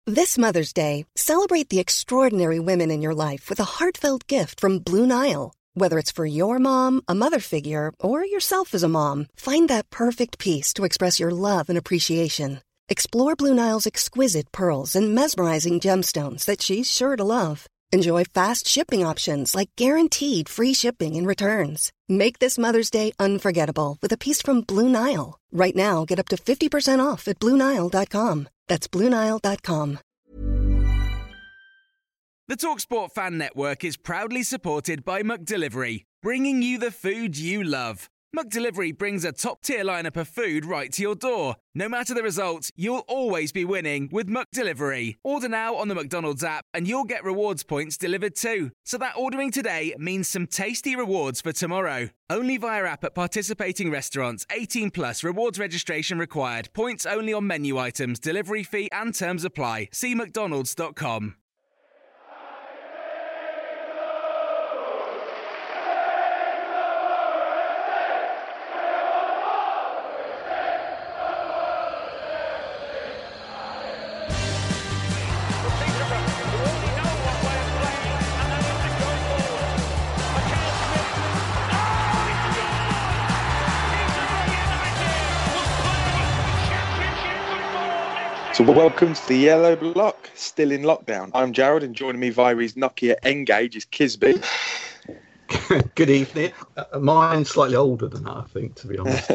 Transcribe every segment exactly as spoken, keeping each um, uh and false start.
This Mother's Day, celebrate the extraordinary women in your life with a heartfelt gift from Blue Nile. Whether it's for your mom, a mother figure, or yourself as a mom, find that perfect piece to express your love and appreciation. Explore Blue Nile's exquisite pearls and mesmerizing gemstones that she's sure to love. Enjoy fast shipping options like guaranteed free shipping and returns. Make this Mother's Day unforgettable with a piece from Blue Nile. Right now, get up to fifty percent off at Blue Nile dot com. That's Blue Nile dot com. The TalkSport Fan Network is proudly supported by McDelivery, bringing you the food you love. McDelivery brings a top-tier lineup of food right to your door. No matter the result, you'll always be winning with McDelivery. Order now on the McDonald's app and you'll get rewards points delivered too. So that ordering today means some tasty rewards for tomorrow. Only via app at participating restaurants. eighteen plus, rewards registration required. Points only on menu items, delivery fee and terms apply. See mcdonalds dot com. So welcome to the Yellow Block, still in lockdown. I'm Gerald, and joining me via his Nokia N-Gage is Kisby. Good evening. Uh, mine's slightly older than that, I think, to be honest.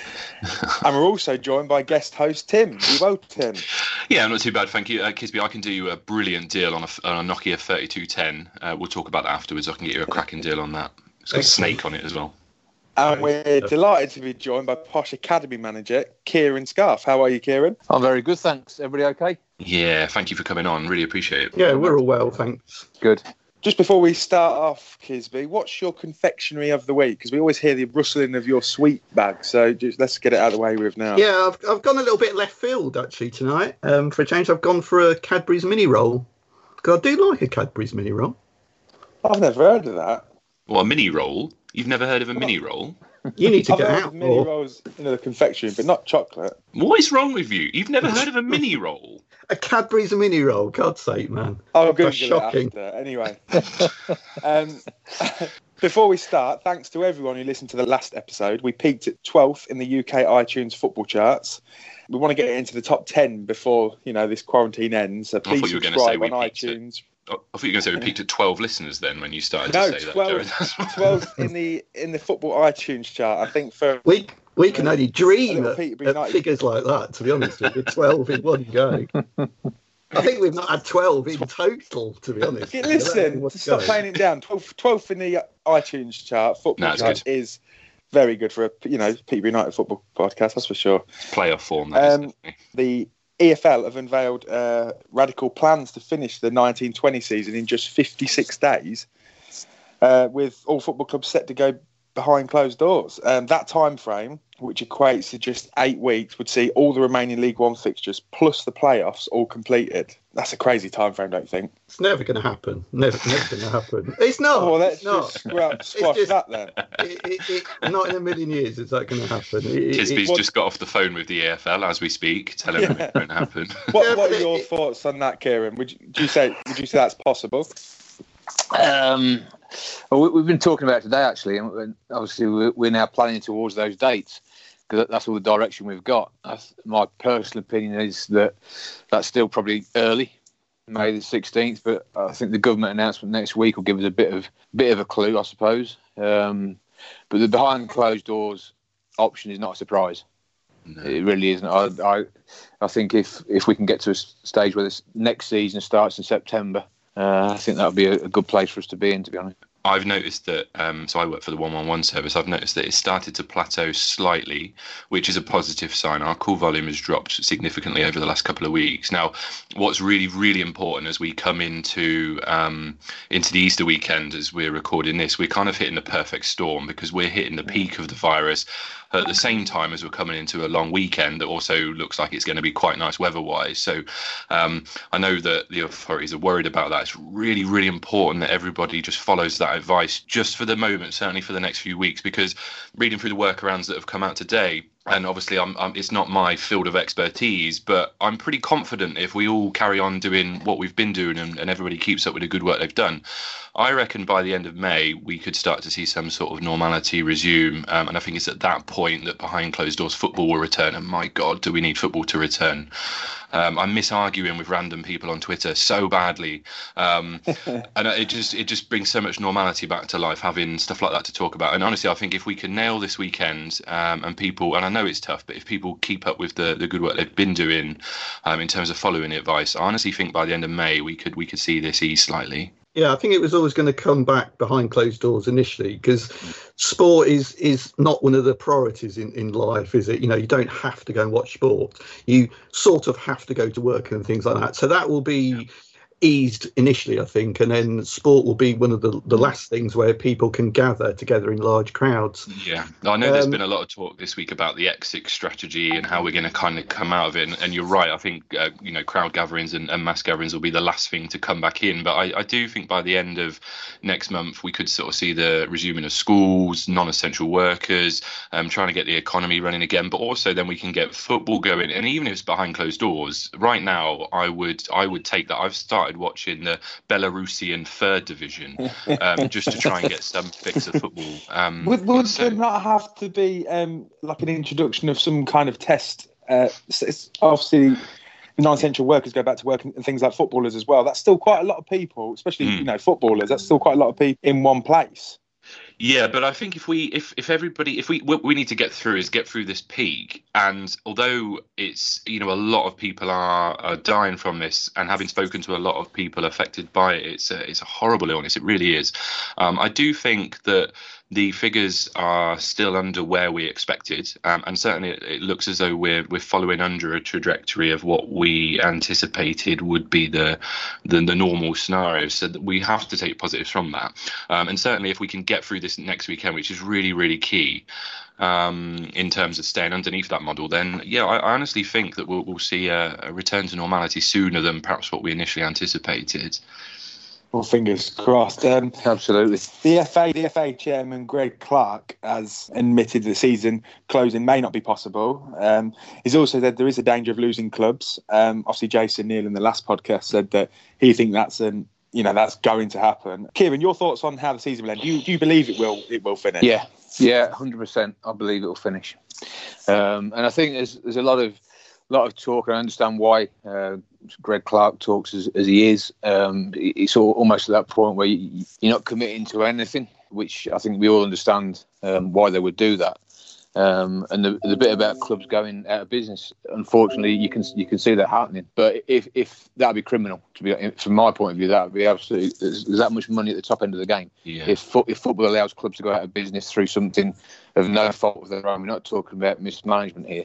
And we're also joined by guest host Tim. Are you well, Tim? Yeah, not too bad, thank you. Uh, Kisby, I can do you a brilliant deal on a, on a Nokia thirty-two ten. Uh, we'll talk about that afterwards. I can get you a cracking deal on that. It's got a snake on it as well. And we're delighted to be joined by Posh Academy manager Kieran Scarf. How are you, Kieran? I'm very good, thanks. Everybody okay? Yeah, thank you for coming on. Really appreciate it. Yeah, we're all well, thanks. Good. Just before we start off, Kisby, what's your confectionery of the week? Because we always hear the rustling of your sweet bag, so just let's get it out of the way with now. Yeah, I've, I've gone a little bit left field, actually, tonight. Um, for a change, I've gone for a Cadbury's mini roll. Because I do like a Cadbury's mini roll. I've never heard of that. Well, a mini roll? You've never heard of a mini roll? You need to I've get heard out of mini more. rolls, you know, the confectionery, but not chocolate. What is wrong with you? You've never heard of a mini roll? A Cadbury's mini roll, God's sake, man. Oh, good. That's shocking. Anyway, um, before we start, thanks to everyone who listened to the last episode. We peaked at twelfth in the U K iTunes football charts. We want to get into the top ten before, you know, this quarantine ends. So please you were going to say subscribe we on peaked at- iTunes. I thought you were going to say we peaked at twelve listeners then when you started No, to say twelve, that. twelve in the in the football iTunes chart. I think for We we can only dream little at, Peterborough at United. figures like that, to be honest with you. twelve in one go. I think we've not had twelve in total, to be honest. Yeah, listen, What's stop going? playing it down. twelfth, twelfth in the iTunes chart. Football No, it's chart good. is very good for a you know Peterborough United football podcast. That's for sure. Playoff form, that is, Um, definitely. The E F L have unveiled uh, radical plans to finish the nineteen twenty season in just fifty-six days, uh, with all football clubs set to go behind closed doors. Um, that time frame, which equates to just eight weeks, would see all the remaining League One fixtures plus the playoffs all completed. That's a crazy time frame, don't you think? It's never going to happen. Never, never going to happen. It's not. Oh, well, let's it's not. just scrap, squash just- that then. It, it, it, not in a million years is that going to happen. It, it, Kisby's it- just got off the phone with the E F L as we speak, telling them it won't happen. What, Yeah, what but are your it- thoughts on that, Kieran? Would you, do you say would you say that's possible? Um, well, we- we've been talking about it today, actually, and obviously we're, we're now planning towards those dates because that's all the direction we've got. That's, my personal opinion is that that's still probably early, May the sixteenth, but I think the government announcement next week will give us a bit of bit of a clue, I suppose. Um, but the behind closed doors option is not a surprise. No. It really isn't. I, I, I think if, if we can get to a s- stage where this next season starts in September, uh, I think that would be a, a good place for us to be in, to be honest. I've noticed that, um, so I work for the one one one service, I've noticed that it started to plateau slightly, which is a positive sign. Our call volume has dropped significantly over the last couple of weeks. Now, what's really, really important as we come into um, into the Easter weekend, as we're recording this, we're kind of hitting the perfect storm because we're hitting the peak of the virus at the same time as we're coming into a long weekend that also looks like it's going to be quite nice weather-wise. So um, I know that the authorities are worried about that. It's really, really important that everybody just follows that advice just for the moment, certainly for the next few weeks, because reading through the workarounds that have come out today, And obviously, I'm, I'm, it's not my field of expertise, but I'm pretty confident if we all carry on doing what we've been doing and, and everybody keeps up with the good work they've done, I reckon by the end of May, we could start to see some sort of normality resume. Um, and I think it's at that point that behind closed doors football will return. And my God, do we need football to return? Um, I miss arguing with random people on Twitter so badly. Um, and it just it just brings so much normality back to life, having stuff like that to talk about. And honestly, I think if we can nail this weekend um, and people, and I know it's tough, but if people keep up with the, the good work they've been doing um, in terms of following the advice, I honestly think by the end of May, we could we could see this ease slightly. Yeah, I think it was always going to come back behind closed doors initially, because sport is is not one of the priorities in, in life, is it? You know, you don't have to go and watch sport. You sort of have to go to work and things like that. So that will be eased initially, I think, and then sport will be one of the, the last things where people can gather together in large crowds. Yeah, I know there's Um, been a lot of talk this week about the exit strategy and how we're going to kind of come out of it. And, and you're right. I think, uh, you know, crowd gatherings and, and mass gatherings will be the last thing to come back in. But I, I do think by the end of next month, we could sort of see the resuming of schools, non-essential workers, um, trying to get the economy running again. But also then we can get football going. And even if it's behind closed doors, right now, I would I would take that. I've started watching the Belarusian third division um, just to try and get some fix of football. Um, Would, would so- there not have to be um, like an introduction of some kind of test? Uh, s- it's obviously, the non-essential workers go back to work and and things like footballers as well. That's still quite a lot of people, especially Mm. you know footballers. That's still quite a lot of people in one place. Yeah, but I think if we, if if everybody, if we, what we need to get through is get through this peak. And although it's, you know, a lot of people are, are dying from this, and having spoken to a lot of people affected by it, it's a, it's a horrible illness. It really is. Um, I do think that the figures are still under where we expected, um, and certainly it, it looks as though we're we're following under a trajectory of what we anticipated would be the the, the normal scenario. So that we have to take positives from that, um, and certainly if we can get through this next weekend, which is really really key um, in terms of staying underneath that model, then yeah, I, I honestly think that we'll, we'll see a, a return to normality sooner than perhaps what we initially anticipated. Well, fingers crossed. Um, Absolutely. The F A, the F A chairman Greg Clark has admitted the season closing may not be possible. Um, he's also said there is a danger of losing clubs. Um, obviously, Jason Neal in the last podcast said that he thinks that's an you know that's going to happen. Kieran, your thoughts on how the season will end? Do you, do you believe it will it will finish? Yeah, yeah, one hundred percent. I believe it will finish. Um, and I think there's there's a lot of lot of talk, and I understand why uh, Greg Clark talks as, as he is. Um, it's all, almost at that point where you, you're not committing to anything, which I think we all understand um, why they would do that. Um, and the, the bit about clubs going out of business, unfortunately, you can you can see that happening. But if if that'd be criminal, to be from my point of view, that would be absolutely. There's, there's that much money at the top end of the game. Yeah. If fo- if football allows clubs to go out of business through something of no fault of their own, we're not talking about mismanagement here.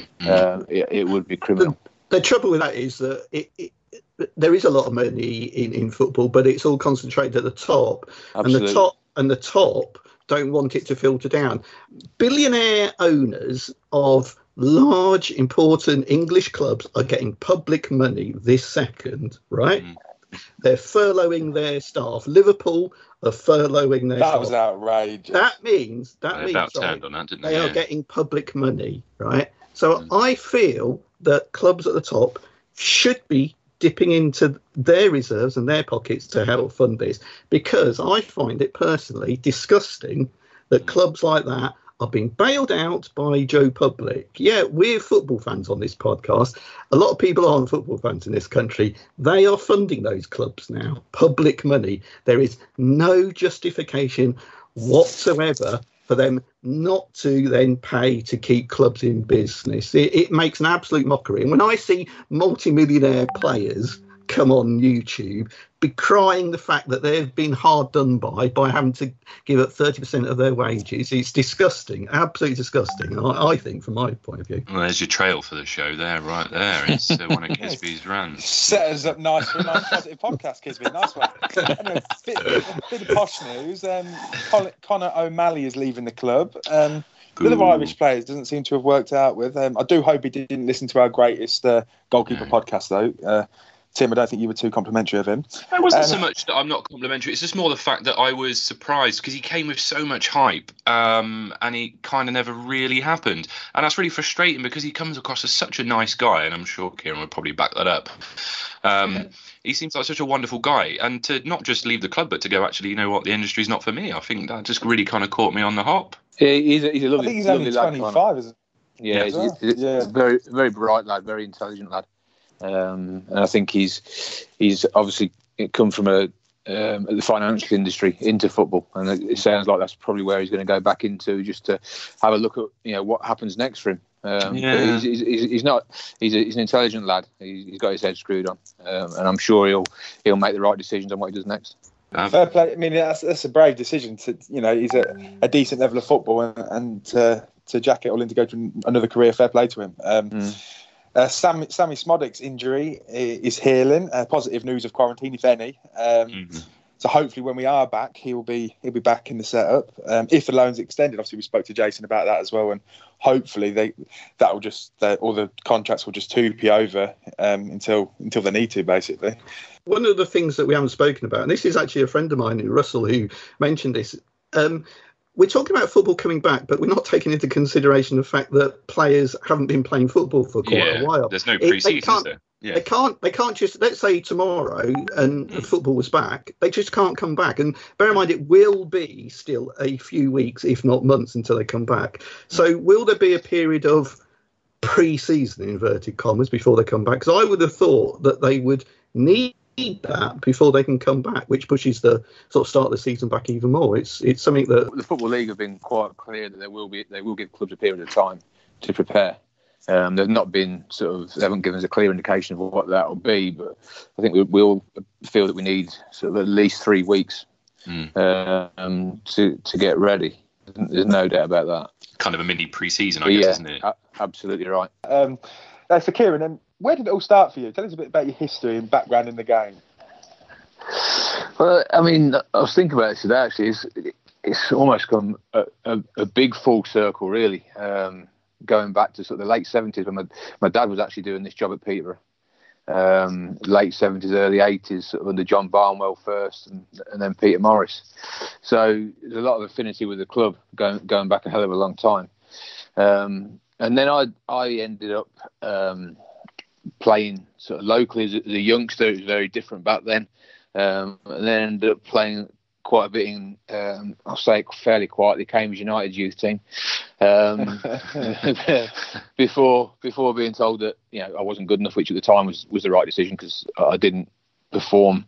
Uh, it, it would be criminal. The, the trouble with that is that it, it, there is a lot of money in, in football, but it's all concentrated at the top, Absolutely. and the top and the top don't want it to filter down. Billionaire owners of large, important English clubs are getting public money this second, right? Mm. They're furloughing their staff. Liverpool are furloughing their that staff. That was outrageous. That means that they means about right, turned on that, didn't they? they yeah. are getting public money, right? So mm. I feel that clubs at the top should be dipping into their reserves and their pockets to help fund this, because I find it personally disgusting that clubs like that are being bailed out by Joe Public. Yeah, we're football fans on this podcast. A lot of people aren't football fans in this country. They are funding those clubs now. Public money. There is no justification whatsoever for them not to then pay to keep clubs in business. It, it makes an absolute mockery. And when I see multi-millionaire players come on YouTube decrying the fact that they've been hard done by by having to give up thirty percent of their wages, it's disgusting, absolutely disgusting, I, I think, from my point of view. Well, there's your trail for the show there, right there. It's uh, one of Kisby's rants. Set us up nice for a nice positive podcast, Kisby. Nice one. Anyway, bit, a bit of posh news. Um, Con- Conor O'Malley is leaving the club. Um, the other Irish players doesn't seem to have worked out with. Um, I do hope he didn't listen to our greatest uh, goalkeeper no. podcast, though. Uh, Tim, I don't think you were too complimentary of him. It wasn't Um, so much that I'm not complimentary. It's just more the fact that I was surprised because he came with so much hype, um, and it kind of never really happened. And that's really frustrating because he comes across as such a nice guy, and I'm sure Kieran would probably back that up. Um, he seems like such a wonderful guy, and to not just leave the club, but to go, actually, you know what, the industry's not for me. I think that just really kind of caught me on the hop. Yeah, he's a, he's a lovely, I think he's lovely only lad, twenty-five, isn't Yeah, Yeah. he's, Well, he's, yeah. he's very, very bright lad, very intelligent lad, um, and I think he's he's obviously come from a um, the financial industry into football, and it, it sounds like that's probably where he's going to go back into, just to have a look at you know what happens next for him. Um, Yeah. but he's, he's, he's he's not he's, a, he's an intelligent lad. He's, he's got his head screwed on, um, and I'm sure he'll he'll make the right decisions on what he does next. Um, Fair play. I mean, that's, that's a brave decision. To you know, he's at a decent level of football, and, and to, to jack it all in to go to another career. Fair play to him. Um, Mm. uh, Sammy, Sammy Smodik's injury i- is healing. Uh, positive news of quarantine, if any. Um, mhm. So hopefully, when we are back, he'll be he'll be back in the setup. Um, if the loan's extended, obviously we spoke to Jason about that as well, and hopefully they that will just uh, all the contracts will just two p over um, until until they need to, basically. One of the things that we haven't spoken about, and this is actually a friend of mine, Russell, who mentioned this. Um, we're talking about football coming back, but we're not taking into consideration the fact that players haven't been playing football for quite Yeah, a while. there's no It- they pre-season, is can't- there? Yeah. They can't. They can't just. Let's say tomorrow, and Mm. football was back. They just can't come back. And bear in mind, it will be still a few weeks, if not months, until they come back. So, will there be a period of pre-season, in inverted commas, before they come back? Because I would have thought that they would need that before they can come back, which pushes the sort of start of the season back even more. It's it's something that The Football League have been quite clear that there will be they will give clubs a period of time to prepare. Um, they've not been sort of they haven't given us a clear indication of what that will be, but I think we, we all feel that we need sort of at least three weeks Mm. uh, um, to to get ready. There's no doubt about that. Kind of a mini pre-season, I But guess, yeah, isn't it? a- absolutely right. Um, uh, for Kieran, um, where did it all start for you? Tell us a bit about your history and background in the game. Well, I mean, I was thinking about it today. Actually, it's it's almost come a, a, a big full circle, really. Um, going back to sort of the late seventies when my my dad was actually doing this job at Peterborough. Um, late seventies, early eighties, sort of under John Barnwell first, and, and then Peter Morris. So there's a lot of affinity with the club going going back a hell of a long time. Um, and then I I ended up um, playing sort of locally as a, as a youngster. It was very different back then. Um, and then ended up playing quite a bit in, um, I'll say fairly quietly, Cambridge United youth team. Um, before before being told that you know I wasn't good enough, which at the time was, was the right decision because I didn't perform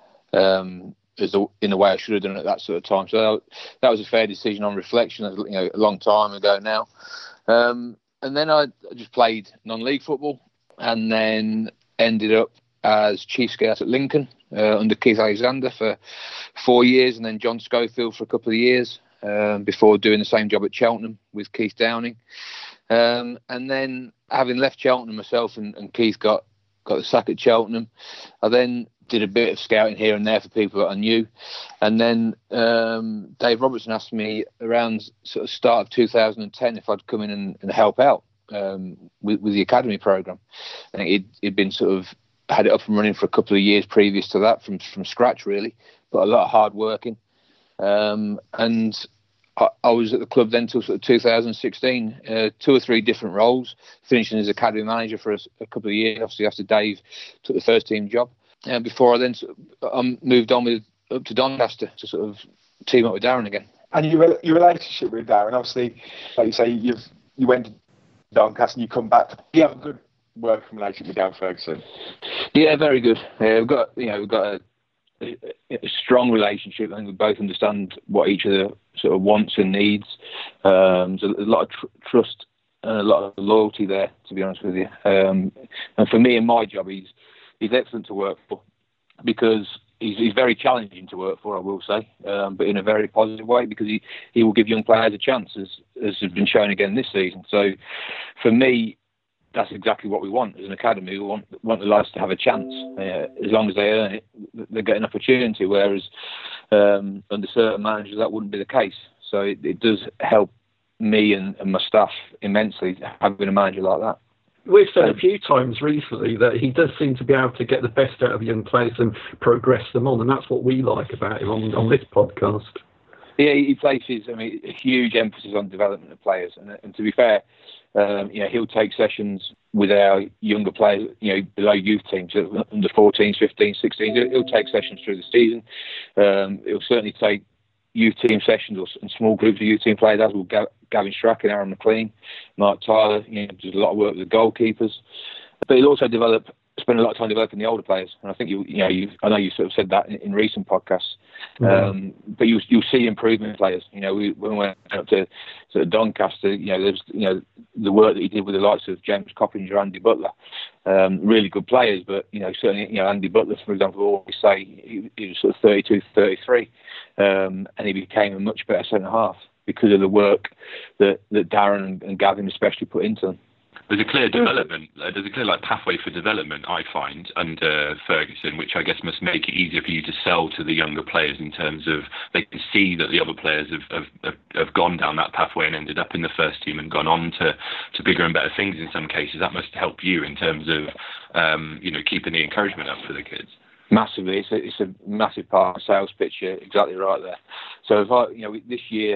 um, as a, in the way I should have done at that sort of time. So that, that was a fair decision on reflection. You know, a long time ago now. Um, and then I, I just played non-league football, and then ended up as chief scout at Lincoln uh, under Keith Alexander for four years, and then John Schofield for a couple of years um, before doing the same job at Cheltenham with Keith Downing. Um, and then having left Cheltenham myself and, and Keith got, got the sack at Cheltenham, I then did a bit of scouting here and there for people that I knew. And then um, Dave Robertson asked me around sort of start of two thousand ten if I'd come in and, and help out um, with, with the academy programme. I think he'd, he'd been sort of had it up and running for a couple of years previous to that from, from scratch, really, but a lot of hard working. Um, and I, I was at the club then till sort of two thousand sixteen, uh, two or three different roles, finishing as academy manager for a, a couple of years, obviously after Dave took the first team job. And before I then sort of, um, moved on with up to Doncaster to sort of team up with Darren again. And your your relationship with Darren, obviously, like you say, you've you went to Doncaster and you come back. You have a good working relationship with Darren Ferguson. Yeah, very good. Yeah, we've got you know we've got a, a, a strong relationship. I think we both understand what each other sort of wants and needs. Um, so there's a lot of tr- trust and a lot of loyalty there, to be honest with you. Um, and for me and my job, he's he's excellent to work for because he's, he's very challenging to work for, I will say, um, but in a very positive way because he, he will give young players a chance, as as has been shown again this season. So for me, that's exactly what we want as an academy. We want want the lads to have a chance. Uh, as long as they earn it, they get an opportunity, whereas um, under certain managers that wouldn't be the case. So it, it does help me and, and my staff immensely having a manager like that. we've said a few times recently that he does seem to be able to get the best out of young players and progress them on, and that's what we like about him on, on this podcast. Yeah, he places, I mean, a huge emphasis on development of players, and, and to be fair, um, you know, he'll take sessions with our younger players, you know, below youth teams, under fourteens, fifteens, sixteens. He'll, he'll take sessions through the season. Um, he'll certainly take youth team sessions or and small groups of youth team players, as will Gavin Strachan, Aaron McLean, Mark Tyler. You know, does a lot of work with the goalkeepers, but he'll also develop. Spend a lot of time developing the older players, and I think you, you know, you, I know you sort of said that in, in recent podcasts, mm-hmm. um, but you you'll see improvement in players. You know, we, when we went up to, to Doncaster, you know, there's you know the work that he did with the likes of James Coppinger, Andy Butler, um, really good players. But you know, certainly, you know, Andy Butler, for example, always say he, he was sort of thirty-two, thirty-three, um, and he became a much better centre half because of the work that, that Darren and Gavin especially put into them. There's a clear development, uh, there's a clear like pathway for development, I find, under Ferguson, which I guess must make it easier for you to sell to the younger players in terms of they can see that the other players have, have, have gone down that pathway and ended up in the first team and gone on to, to bigger and better things in some cases. That must help you in terms of, um, you know, keeping the encouragement up for the kids. Massively. It's a, it's a massive part of the sales pitch. You're exactly right there. So, if I, you know, this year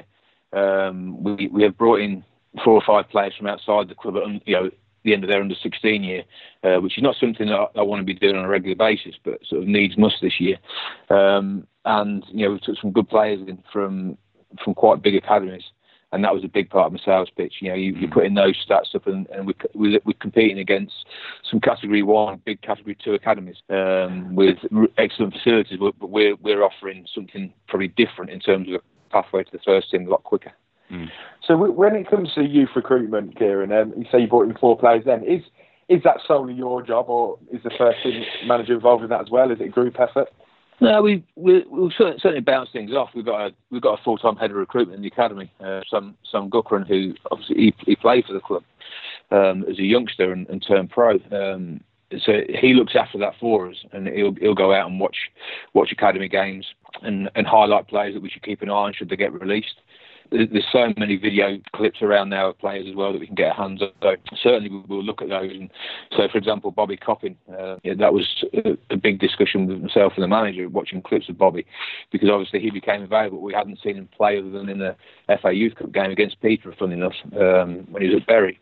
um, we, we have brought in four or five players from outside the club at, you know, the end of their under sixteen year, uh, which is not something that I, I want to be doing on a regular basis, but sort of needs must this year. Um, and you know, we took some good players in from from quite big academies, and that was a big part of my sales pitch. You know, you, you're putting those stats up, and, and we, we, we're competing against some Category One, big Category Two academies um, with excellent facilities, but we're we're offering something probably different in terms of a pathway to the first team a lot quicker. Mm. So when it comes to youth recruitment, Kieran, um, you say you brought in four players then, is is that solely your job, or is the first team manager involved in that as well? Is it a group effort? No, we we we'll certainly, certainly bounce things off. We've got a we've got a full time head of recruitment in the academy, uh, Sam Sam Guckran, who obviously he, he played for the club um, as a youngster and, and turned pro. Um, so he looks after that for us, and he'll he'll go out and watch watch academy games and, and highlight players that we should keep an eye on should they get released. There's so many video clips around now of players as well that we can get our hands on. So certainly we'll look at those. And so, for example, Bobby Coppin, uh, yeah, that was a, a big discussion with myself and the manager, watching clips of Bobby, because obviously he became available. We hadn't seen him play other than in the F A Youth Cup game against Peter, funny enough, um, when he was at Bury.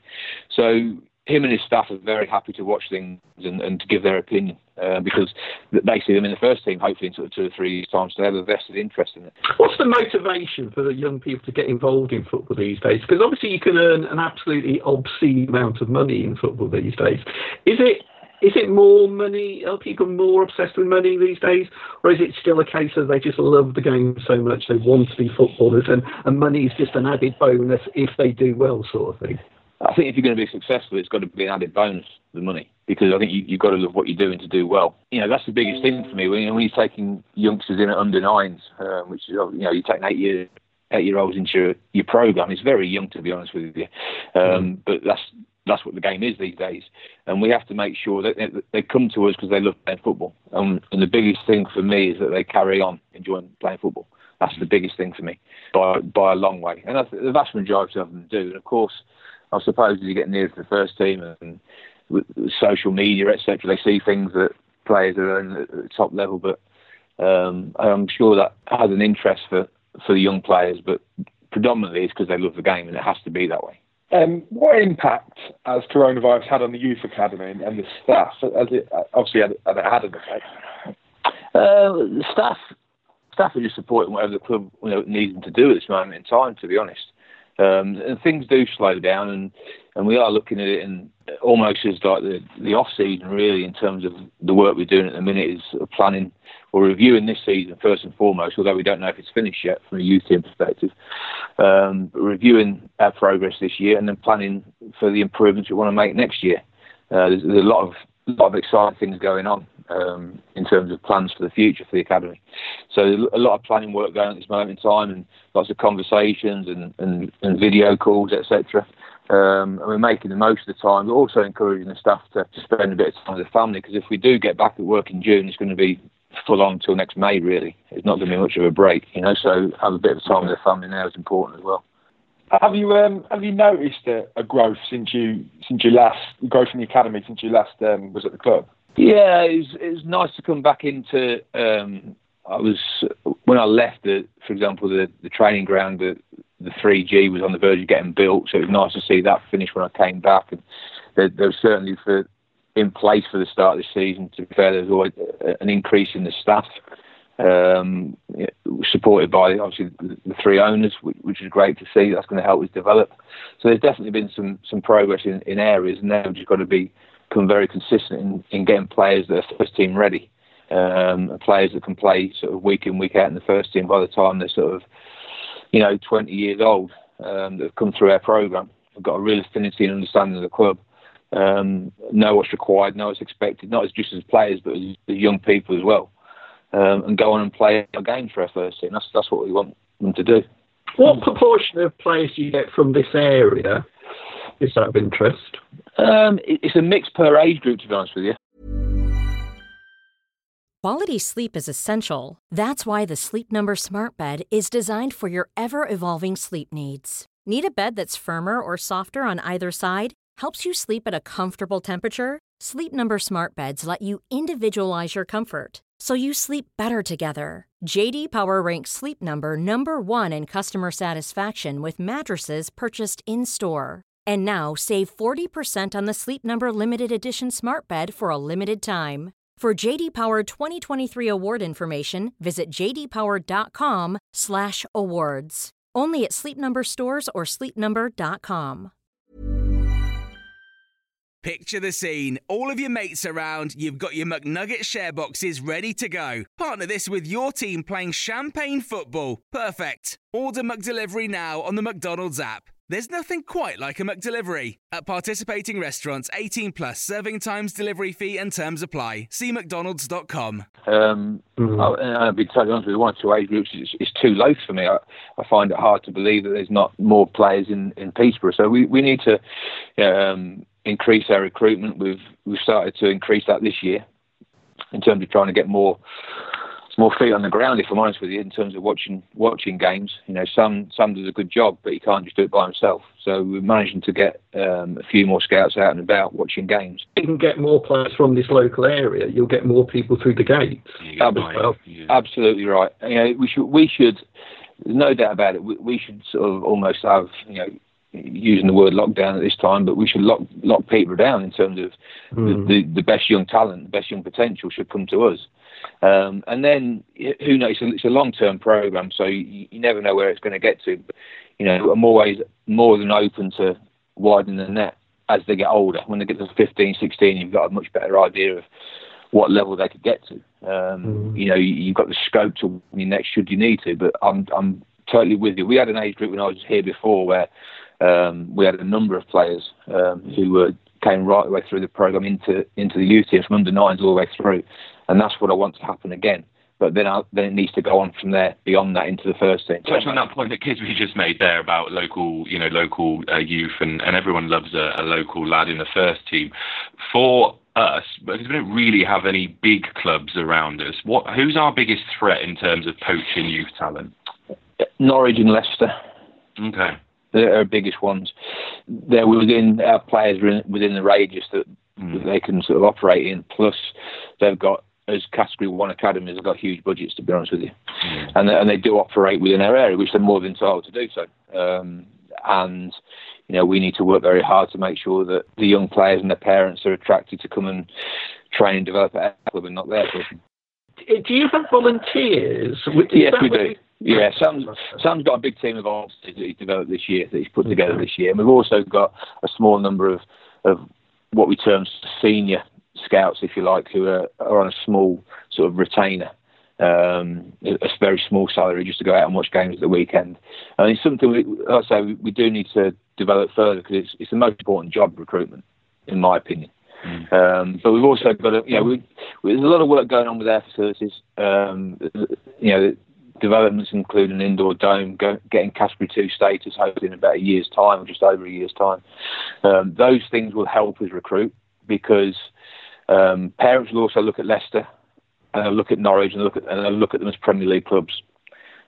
So him and his staff are very happy to watch things and, and to give their opinion uh, because they see them in the first team, hopefully in sort of two or three years' time, so they have a vested interest in it. What's the motivation for the young people to get involved in football these days? Because obviously you can earn an absolutely obscene amount of money in football these days. Is it is it more money? Are people more obsessed with money these days? Or is it still a case of they just love the game so much they want to be footballers and, and money is just an added bonus if they do well, sort of thing? I think if you're going to be successful, it's got to be an added bonus, the money, because I think you, you've got to love what you're doing to do well. You know, that's the biggest thing for me. When, when you're taking youngsters in at under nines, uh, which is, you know, you're taking eight year eight year olds into your, your program. It's very young, to be honest with you, um, mm. but that's that's what the game is these days, and we have to make sure that they, that they come to us because they love playing football. Um, and the biggest thing for me is that they carry on enjoying playing football. That's the biggest thing for me by by a long way, and that's, the vast majority of them do. And of course, I suppose as you get near to the first team and with social media, et cetera, they see things that players are in at the top level. But um, I'm sure that has an interest for, for the young players, but predominantly it's because they love the game, and it has to be that way. Um, what impact has coronavirus had on the youth academy and, and the staff? As it obviously had, had, had an effect. Uh, the staff, staff are just supporting whatever the club, you know, needs them to do at this moment in time, to be honest. Um, and things do slow down, and, and we are looking at it in almost as like the, the off season, really, in terms of the work we're doing at the minute is sort of planning or reviewing this season first and foremost, although we don't know if it's finished yet from a youth team perspective. Um, but reviewing our progress this year and then planning for the improvements we want to make next year. Uh, there's, there's a lot of a lot of exciting things going on um, in terms of plans for the future for the academy. So a lot of planning work going on at this moment in time, and lots of conversations and, and, and video calls, et cetera. Um, and we're making the most of the time, but also encouraging the staff to, to spend a bit of time with the family, because if we do get back at work in June, it's going to be full on until next May, really. It's not going to be much of a break, you know, so have a bit of time with the family now is important as well. Have you um, have you noticed a, a growth since you since you last growth in the academy since you last um, was at the club? Yeah, it was, it was nice to come back into. Um, I was when I left the, for example, the, the training ground. The the three G was on the verge of getting built, so it was nice to see that finish when I came back. And there, there was certainly for in place for the start of the season. To be fair, there was always an increase in the staff. Um, supported by obviously the, the three owners, which, which is great to see. That's going to help us develop. So there's definitely been some some progress in, in areas, and now we've just got to be become very consistent in, in getting players that are first team ready, um, and players that can play sort of week in week out in the first team by the time they're sort of you know twenty years old, um, that have come through our program. We've got a real affinity and understanding of the club. Um, know what's required, know what's expected, not as just as players but as, as young people as well. Um, and go on and play a game for our first team. That's that's what we want them to do. What proportion of players do you get from this area? Is that of interest? Um, it, it's a mix per age group, to be honest with you. Quality sleep is essential. That's why the Sleep Number Smart Bed is designed for your ever-evolving sleep needs. Need a bed that's firmer or softer on either side? Helps you sleep at a comfortable temperature? Sleep Number Smart Beds let you individualize your comfort, so you sleep better together. J D Power ranks Sleep Number number one in customer satisfaction with mattresses purchased in-store. And now save forty percent on the Sleep Number Limited Edition Smart Bed for a limited time. For J D Power twenty twenty-three award information, visit j d power dot com slash awards. Only at Sleep Number stores or sleep number dot com. Picture the scene. All of your mates around, you've got your McNugget share boxes ready to go. Partner this with your team playing champagne football. Perfect. Order McDelivery now on the McDonald's app. There's nothing quite like a McDelivery. At participating restaurants, eighteen plus, serving times, delivery fee and terms apply. See mcdonalds dot com. Um, mm-hmm. I'll be totally honest with you, one or two age groups is, is too low for me. I, I find it hard to believe that there's not more players in, in Peterborough. So we, we need to um, increase our recruitment. We've, we've started to increase that this year in terms of trying to get more more feet on the ground, if I'm honest with you, in terms of watching watching games. You know, Sam Sam does a good job, but he can't just do it by himself. So we're managing to get um, a few more scouts out and about watching games. You can get more players from this local area. You'll get more people through the gates. Yeah, well. yeah. Absolutely right. You know, we should we should. There's no doubt about it. We, we should sort of almost have, you know, using the word lockdown at this time, but we should lock lock Peterborough down in terms of mm. the, the the best young talent, the best young potential should come to us. Um, and then, who knows, it's a, it's a long-term programme, so you, you never know where it's going to get to. But, you know, I'm always more than open to widening the net as they get older. When they get to fifteen, sixteen, you've got a much better idea of what level they could get to. Um, mm. You know, you, you've got the scope to win your next should you need to, but I'm, I'm totally with you. We had an age group when I was here before where um, we had a number of players um, who were came right the way through the programme into into the youth team, from under nines all the way through. And that's what I want to happen again. But then, I'll, then it needs to go on from there, beyond that, into the first team. Touch on that point that Kisby just made there about local, you know, local uh, youth, and, and everyone loves a, a local lad in the first team. For us, because we don't really have any big clubs around us, what who's our biggest threat in terms of poaching youth talent? Norwich and Leicester. Okay. They're our biggest ones. They're within our players within the radius that, mm. that they can sort of operate in. Plus, they've got, as Category One academies, they've got huge budgets, to be honest with you, mm. and they, and they do operate within our area, which they're more than entitled to do so. Um, and you know, we need to work very hard to make sure that the young players and their parents are attracted to come and train and develop at our club and not their club. Do you have volunteers? Is yes, we do. You... Yeah, Sam's, Sam's got a big team of volunteers that he's developed this year, that he's put together mm-hmm. this year. And we've also got a small number of, of what we term senior scouts, if you like, who are, are on a small sort of retainer, um, a very small salary, just to go out and watch games at the weekend. And it's something, we, like I say, we, we do need to develop further, because it's, it's the most important job, recruitment, in my opinion. Mm. Um, but we've also got, a, you know, we, there's a lot of work going on with our facilities. Um, you know, developments include an indoor dome, go, getting Category Two status, hopefully in about a year's time, or just over a year's time. Um, those things will help us recruit, because um, parents will also look at Leicester, and they'll look at Norwich, and look at and they'll look at them as Premier League clubs.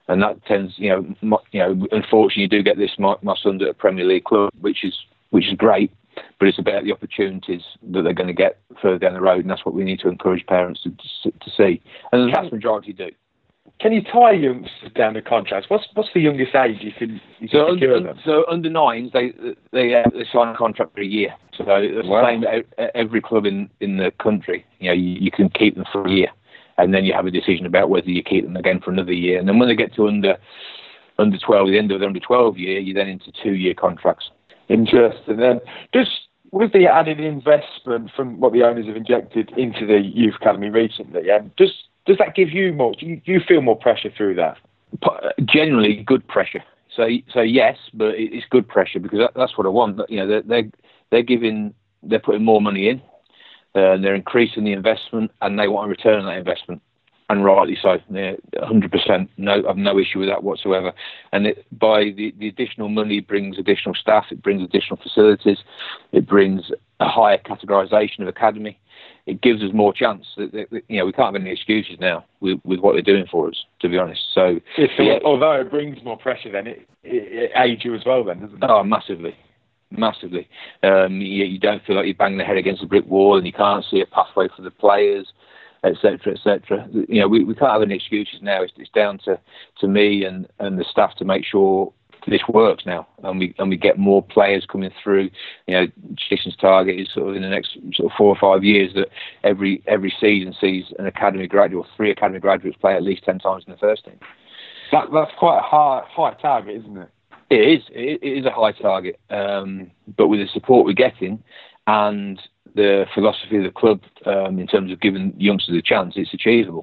and that tends, you know, my, you know, unfortunately, you do get this. My, my son's at a Premier League club, which is which is great, but it's about the opportunities that they're going to get further down the road, and that's what we need to encourage parents to to, to see, and the vast majority do. Can you tie youngsters down to contracts? What's what's the youngest age you can, you can so secure under, them? So under nines, they they, uh, they sign a contract for a year. So it's wow. the same at every club in, in the country. You know, you, you can keep them for a year, and then you have a decision about whether you keep them again for another year. And then when they get to under under twelve, the end of the under twelve year, you're then into two year contracts. Interesting. And just with the added investment from what the owners have injected into the youth academy recently, um, just does that give you more? Do you, do you feel more pressure through that? Generally, good pressure. So, so yes, but it's good pressure because that, that's what I want. You know, they're they're, they're giving, they're putting more money in, uh, they're increasing the investment, and they want a return on that investment, and rightly so. They're one hundred percent. No, I've no issue with that whatsoever. And it, by the, the additional money brings additional staff, it brings additional facilities, it brings a higher categorisation of academy. It gives us more chance. That, that, you know, we can't have any excuses now with, with what they're doing for us, to be honest. So, yeah. Although it brings more pressure, then it, it, it aids you as well, then, doesn't it? Oh, massively, massively. Um, you, you don't feel like you're banging the head against a brick wall, and you can't see a pathway for the players, et cetera, et cetera. You know, we, we can't have any excuses now. It's, it's down to, to me and, and the staff to make sure this works now, and we and we get more players coming through. You know, Jason's target is sort of in the next sort of four or five years that every every season sees an academy graduate or three academy graduates play at least ten times in the first team. That that's quite a high high target, isn't it? It is. It, it is a high target, um, but with the support we're getting and the philosophy of the club um, in terms of giving youngsters a chance, it's achievable.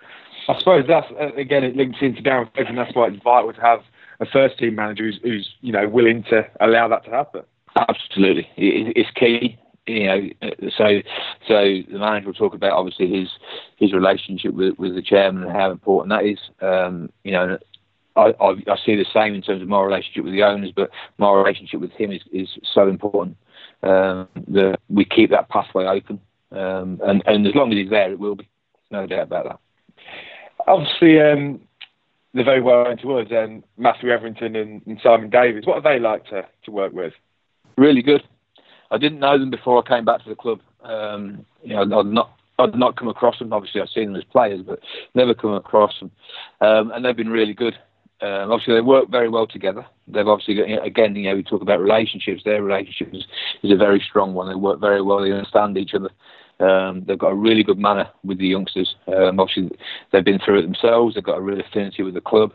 I suppose that's again it links into Darren Fredge, and that's why it's vital to have a first team manager who's, who's, you know, willing to allow that to happen. Absolutely, it, it's key. You know, so so the manager will talk about obviously his his relationship with, with the chairman and how important that is. Um, you know, I, I I see the same in terms of my relationship with the owners, but my relationship with him is, is so important um, that we keep that pathway open. Um, and and as long as he's there, it will be. No doubt about that. Obviously. Um, They're very well known to us, um, Matthew Everington and, and Simon Davies. What are they like to, to work with? Really good. I didn't know them before I came back to the club. Um, you know, I'd not I'd not come across them. Obviously, I've seen them as players, but never come across them. Um, and they've been really good. Um, obviously, they work very well together. They've obviously got, again, you know, we talk about relationships. Their relationship is, is a very strong one. They work very well. They understand each other. Um, they've got a really good manner with the youngsters. Um, obviously, they've been through it themselves. They've got a real affinity with the club.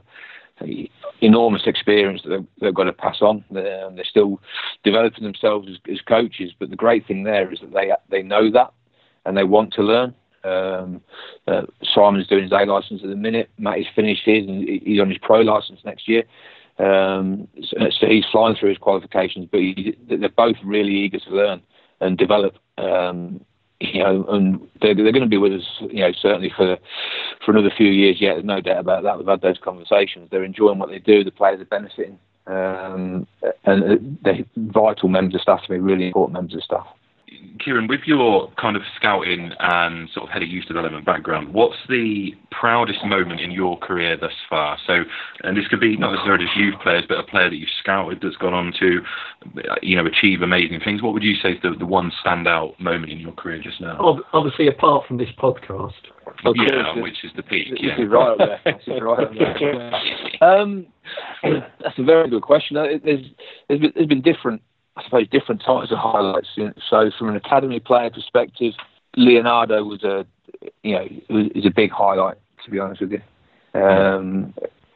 Enormous experience that they've, they've got to pass on. They're, they're still developing themselves as, as coaches. But the great thing there is that they they know that and they want to learn. Um, uh, Simon's doing his A licence at the minute. Matty's finished his and he's on his pro licence next year. Um, so, so he's flying through his qualifications. But he, they're both really eager to learn and develop. Um, You know, and they're, they're going to be with us, you know, certainly for for another few years yet. There's no doubt about that. We've had those conversations. They're enjoying what they do. The players are benefiting. Um, and they're vital members of staff to me, really important members of staff. Kieran, with your kind of scouting and sort of head of youth development background, what's the proudest moment in your career thus far? So, and this could be not necessarily just youth players, but a player that you've scouted that's gone on to, you know, achieve amazing things. What would you say is the, the one standout moment in your career just now? Obviously, apart from this podcast. Yeah, course, which is the peak. This yeah. is right up there. This is right up there. um, that's a very good question. There's, there's been, there's been different. I suppose different types of highlights. So from an academy player perspective, Leonardo was a, you know, is a big highlight, to be honest with you. Um,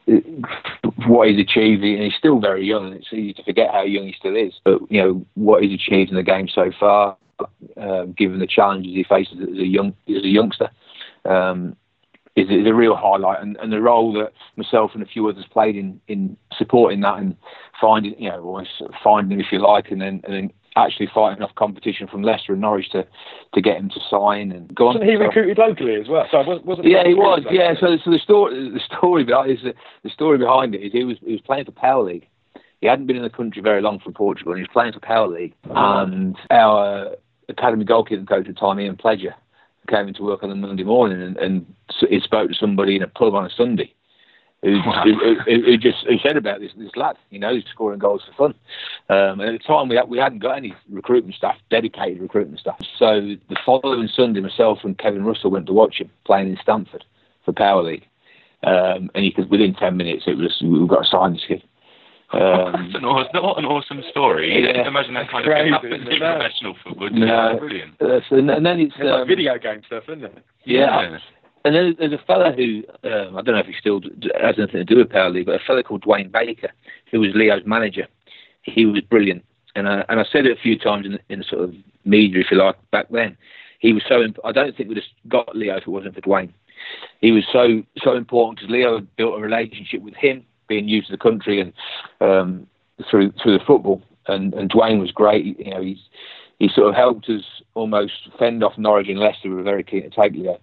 what he's achieved, and he's still very young. It's easy to forget how young he still is. But you know what he's achieved in the game so far, um, given the challenges he faces as a young as a youngster, um, is, is a real highlight. And, and the role that myself and a few others played in, in supporting that and finding, you know, almost finding him, if you like, and then and then actually fighting off competition from Leicester and Norwich to, to get him to sign and go on. Wasn't he recruited locally as well? So wasn't yeah, he was. Locally? Yeah, so so the story the story behind is the story behind it is he was he was playing for Power League. He hadn't been in the country very long from Portugal, and he was playing for Power League. And our academy goalkeeping coach at the time, Ian Pledger, came into work on a Monday morning and, and he spoke to somebody in a pub on a Sunday. Who, who, who, who just who said about this this lad, you know, who's scoring goals for fun. Um, and at the time, we had, we hadn't got any recruitment staff, dedicated recruitment staff. So the following Sunday, myself and Kevin Russell went to watch him playing in Stamford for Power League. Um, and you could, within ten minutes, it was we've got to sign this kid. Um, That's an awesome, what an awesome story. You yeah, imagine that kind of thing happens in professional football. No, brilliant. Uh, so, and then it's, it's um, like video game stuff, isn't it? Yeah. yeah. And then there's a fella who, um, I don't know if he still has anything to do with Power League, but a fella called Dwayne Baker, who was Leo's manager. He was brilliant. And I, and I said it a few times in, in sort of media, if you like, back then. He was so, imp- I don't think we'd have got Leo if it wasn't for Dwayne. He was so so important because Leo had built a relationship with him, being new to the country and um, through through the football. And, and Dwayne was great. You know, he's he sort of helped us almost fend off Norwich and Leicester, who were very keen to take Leo,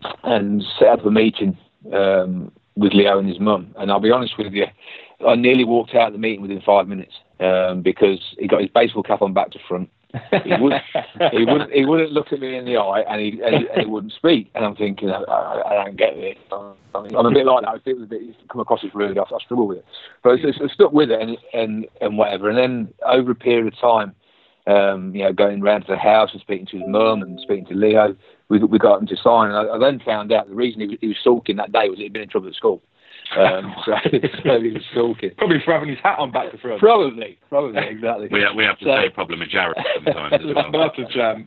and set up a meeting um, with Leo and his mum. And I'll be honest with you, I nearly walked out of the meeting within five minutes um, because he got his baseball cap on back to front. he wouldn't, he wouldn't, he wouldn't look at me in the eye, and he, and he, and he wouldn't speak. And I'm thinking, I, I, I don't get this. I'm, I'm a bit like that. I think it was a bit, it's come across as rude. I, I struggle with it, but I, I stuck with it and, and and whatever. And then over a period of time, um, you know, going round to the house and speaking to his mum and speaking to Leo, we we got him to sign. And I, I then found out the reason he was, he was sulking that day was he'd been in trouble at school. Um, so, so he was sulking. Probably for having his hat on back to front. Probably, probably, exactly. we have, we have to so, say problem with Jared sometimes as well. That's a jam.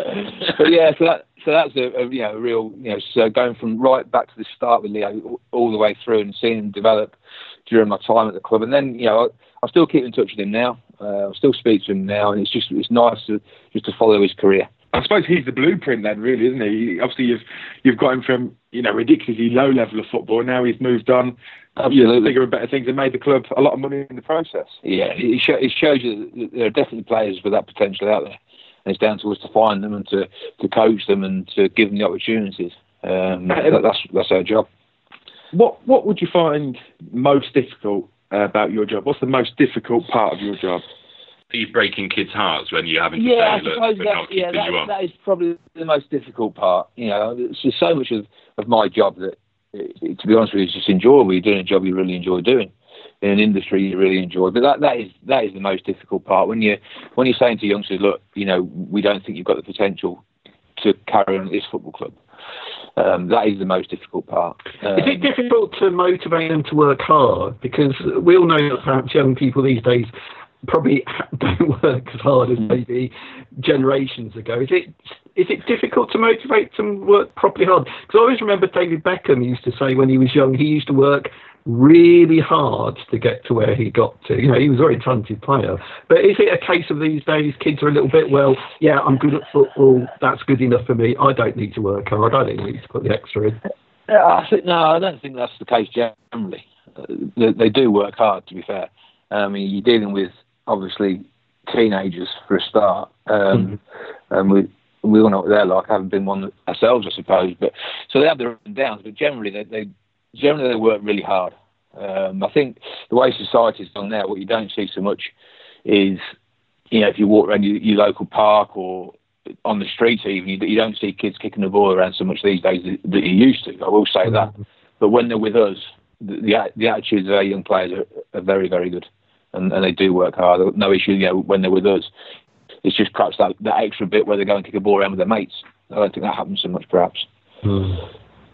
But yeah, so that so that's a, a you know a real you know so going from right back to the start with Leo all the way through and seeing him develop during my time at the club, and then you know I, I still keep in touch with him now. Uh, I still speak to him now, and it's just it's nice to just to follow his career. I suppose he's the blueprint then, really, isn't he? Obviously, you've you've got him from you know ridiculously low level of football. Now he's moved on, absolutely bigger and better things, and made the club a lot of money in the process. Yeah, it, show, it shows you that there are definitely players with that potential out there, and it's down to us to find them and to, to coach them and to give them the opportunities. Um, that, that's that's our job. What what would you find most difficult uh, about your job? What's the most difficult part of your job? Are you breaking kids' hearts when you're having to yeah, say, look, I suppose we're that, not yeah, keeping that, you on? that is probably the most difficult part. You know, there's just so much of, of my job that, it, to be honest with you, it's just enjoyable. You're doing a job you really enjoy doing in an industry you really enjoy. But that, that is that is the most difficult part. When you when you're saying to youngsters, look, you know, we don't think you've got the potential to carry on at this football club. Um, that is the most difficult part. Um, is it difficult to motivate them to work hard? Because we all know that perhaps young people these days probably don't work as hard as maybe generations ago. Is it is it difficult to motivate them to work properly hard? Because I always remember David Beckham used to say when he was young, he used to work really hard to get to where he got to. You know, he was a very talented player. But is it a case of these days kids are a little bit, well, yeah, I'm good at football, that's good enough for me, I don't need to work hard, I don't need to put the extra in? Yeah, I think, no, I don't think that's the case generally. Uh, they, they do work hard, to be fair. I mean, you're dealing with, obviously, teenagers for a start. Um, mm-hmm. And we we all know what they're like. I haven't been one ourselves, I suppose. But so they have their ups and downs, but generally they, they generally they work really hard. Um, I think the way society's done now, what you don't see so much is, you know, if you walk around your, your local park or on the streets even, you, you don't see kids kicking the ball around so much these days that, that you used to. I will say that. But when they're with us, the, the, the attitudes of our young players are, are very, very good. And, and they do work hard. No issue, you know, when they're with us. It's just perhaps that, that extra bit where they go and kick a ball around with their mates. I don't think that happens so much, perhaps. Mm.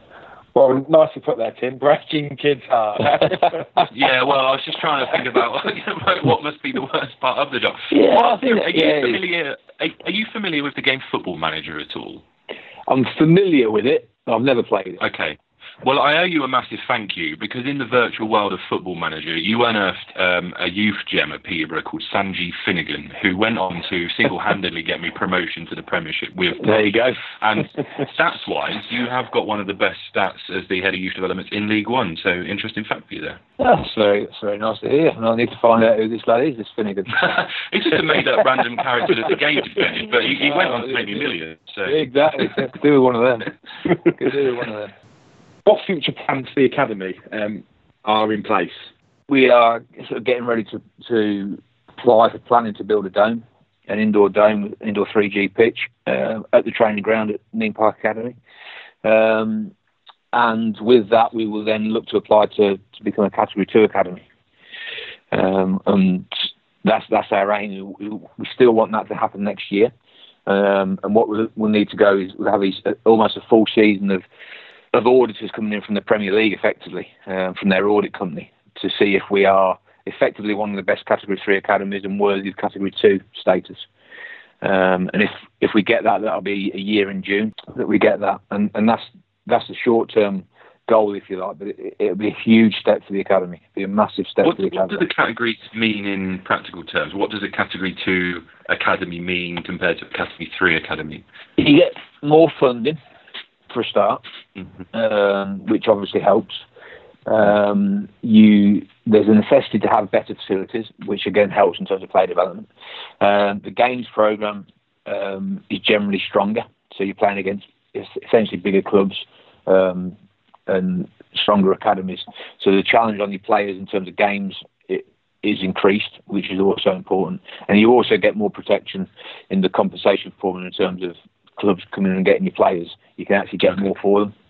Well, nice to put that, Tim. Breaking kids' heart. Yeah, well, I was just trying to think about what must be the worst part of the job. Yeah, well, I think, are, yeah, you familiar, are, are you familiar with the game Football Manager at all? I'm familiar with it. I've never played it. Okay. Well, I owe you a massive thank you because in the virtual world of Football Manager, you unearthed um, a youth gem at Peterborough called Sanji Finnegan, who went on to single-handedly get me promotion to the Premiership with. There you go. And stats-wise, you have got one of the best stats as the head of youth development in League One. So, interesting fact for you there. That's very, that's very nice to hear. And I need to find out who this lad is, this Finnegan. It's just a made-up random character at the game, to be honest, but he, he went on to make me millions. So. Exactly. Could do with one of them. Could do with one of them. What future plans for the academy um, are in place? We are sort of getting ready to, to apply for planning to build a dome, an indoor dome, indoor three G pitch uh, at the training ground at Neen Park Academy. Um, and with that, we will then look to apply to, to become a Category Two academy. Um, and that's that's our aim. We, we still want that to happen next year. Um, and what we'll, we'll need to go is we'll have these, uh, almost a full season of of auditors coming in from the Premier League, effectively, um, from their audit company, to see if we are effectively one of the best Category Three academies and worthy of Category Two status. Um, and if, if we get that, that'll be a year in June that we get that, and and that's that's a short term goal, if you like, but it, it'll be a huge step for the academy. It'll be a massive step what, for the academy. What do the categories mean in practical terms? What does a Category Two academy mean compared to a Category Three academy? You get more funding for a start, mm-hmm. um, which obviously helps. Um, you there's a necessity to have better facilities, which again helps in terms of player development. Um, the games program um, is generally stronger, so you're playing against essentially bigger clubs um, and stronger academies. So the challenge on your players in terms of games it, is increased, which is also important. And you also get more protection in the compensation form in terms of clubs coming in and getting your players. You can actually get more for them.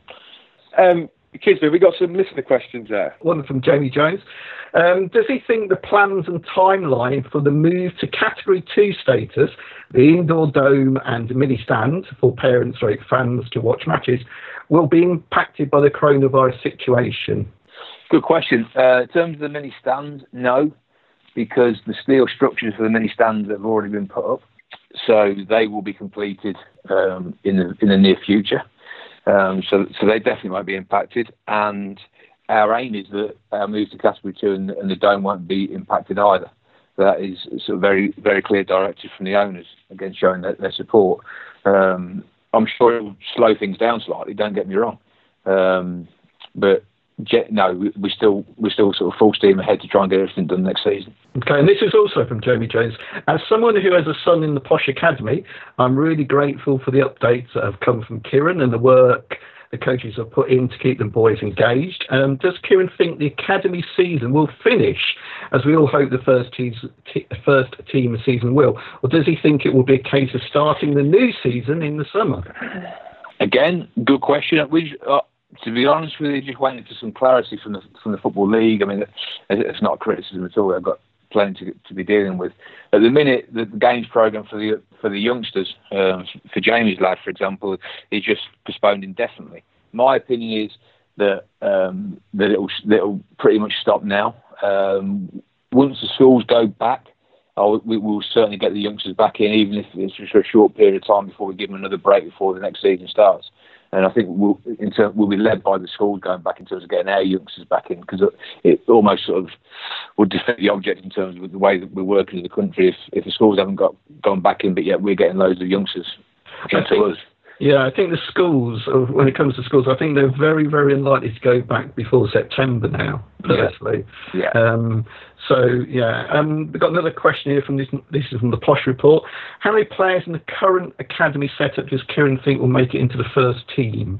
Um, Kisby, we got some listener questions there. One from Jamie Jones. Um, does he think the plans and timeline for the move to Category Two status, the indoor dome and mini stand for parents or fans to watch matches, will be impacted by the coronavirus situation? Good question. Uh, in terms of the mini stands, no, because the steel structures for the mini stands have already been put up, so they will be completed um, in the in the near future. Um, so, so they definitely won't be impacted, and our aim is that our move to Category Two and, and the dome won't be impacted either. That is sort of very, very clear directive from the owners, again showing their, their support. Um, I'm sure it will slow things down slightly. Don't get me wrong, um, but no, we, we still we still sort of full steam ahead to try and get everything done next season. Okay, and this is also from Jamie Jones. As someone who has a son in the Posh Academy, I'm really grateful for the updates that have come from Kieran and the work the coaches have put in to keep the boys engaged. Um, does Kieran think the academy season will finish, as we all hope the first, team's, t- first team season will, or does he think it will be a case of starting the new season in the summer? Again, good question. We, uh, to be honest with you, just waiting for some clarity from the from the Football League. I mean, it's not a criticism at all. I've got plenty to, to be dealing with. At the minute, the games program for the for the youngsters, um, for Jamie's lad, for example, is just postponed indefinitely. My opinion is that um, that it'll that it'll pretty much stop now. Um, once the schools go back, I'll, we will certainly get the youngsters back in, even if it's for a short period of time before we give them another break before the next season starts. And I think we'll, in term, we'll be led by the schools going back in terms of getting our youngsters back in, because it, it almost sort of would defeat the object in terms of the way that we're working in the country if, if the schools haven't got gone back in, but yet we're getting loads of youngsters into us. Yeah, I think the schools, when it comes to schools, I think they're very, very unlikely to go back before September now, personally. Yeah. yeah. Um, so, yeah. Um, we've got another question here from this, this is from the Posh Report. How many players in the current academy setup does Kieran think will make it into the first team?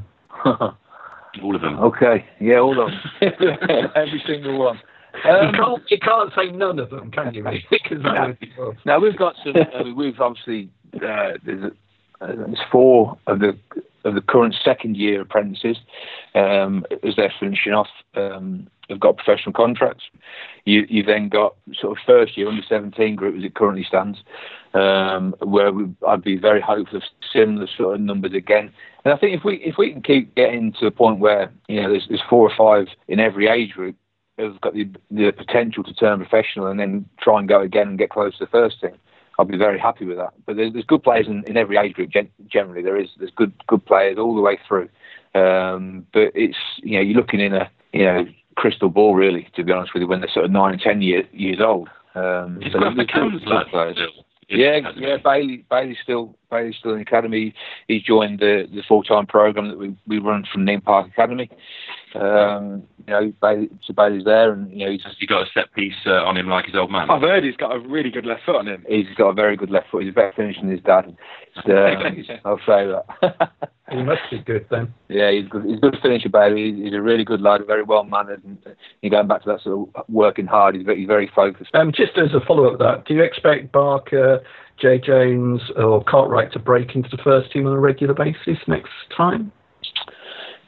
All of them. Okay, yeah, all of them. Every single one. Um, you, can't, you can't say none of them, can you, mate? Because no, no, we've got some, I mean, we've obviously, uh, there's a, Uh, there's four of the of the current second year apprentices um, as they're finishing off. Um, have got professional contracts. You you then got sort of first year under seventeen group as it currently stands, um, where we, I'd be very hopeful of similar sort of numbers again. And I think if we if we can keep getting to the point where you know there's, there's four or five in every age group who've got the the potential to turn professional and then try and go again and get close to the first team, I'll be very happy with that. But there's, there's good players in, in every age group. Gen- generally, there is there's good good players all the way through. Um, but it's you know you're looking in a you know crystal ball really, to be honest with you, when they're sort of nine and ten year, years old. Um, He's so got the Cambs lad still. Yeah, yeah. Bailey, Bailey's still Bailey's still in the academy. He's joined the, the full time program that we, we run from Neen Park Academy. Um, you know, Bailey, so Bailey's there, and you know he's you got a set piece uh, on him like his old man. I've heard he's got a really good left foot on him. He's got a very good left foot. He's a better finisher than his dad. Uh, I'll say that. He must be good then. Yeah, he's good. He's a good finisher, Bailey. He's a really good lad, very well mannered, and you're going back to that sort of working hard. He's very, he's very focused. Um, just as a follow up to that, do you expect Barker, Jay Jones, or Cartwright to break into the first team on a regular basis next time?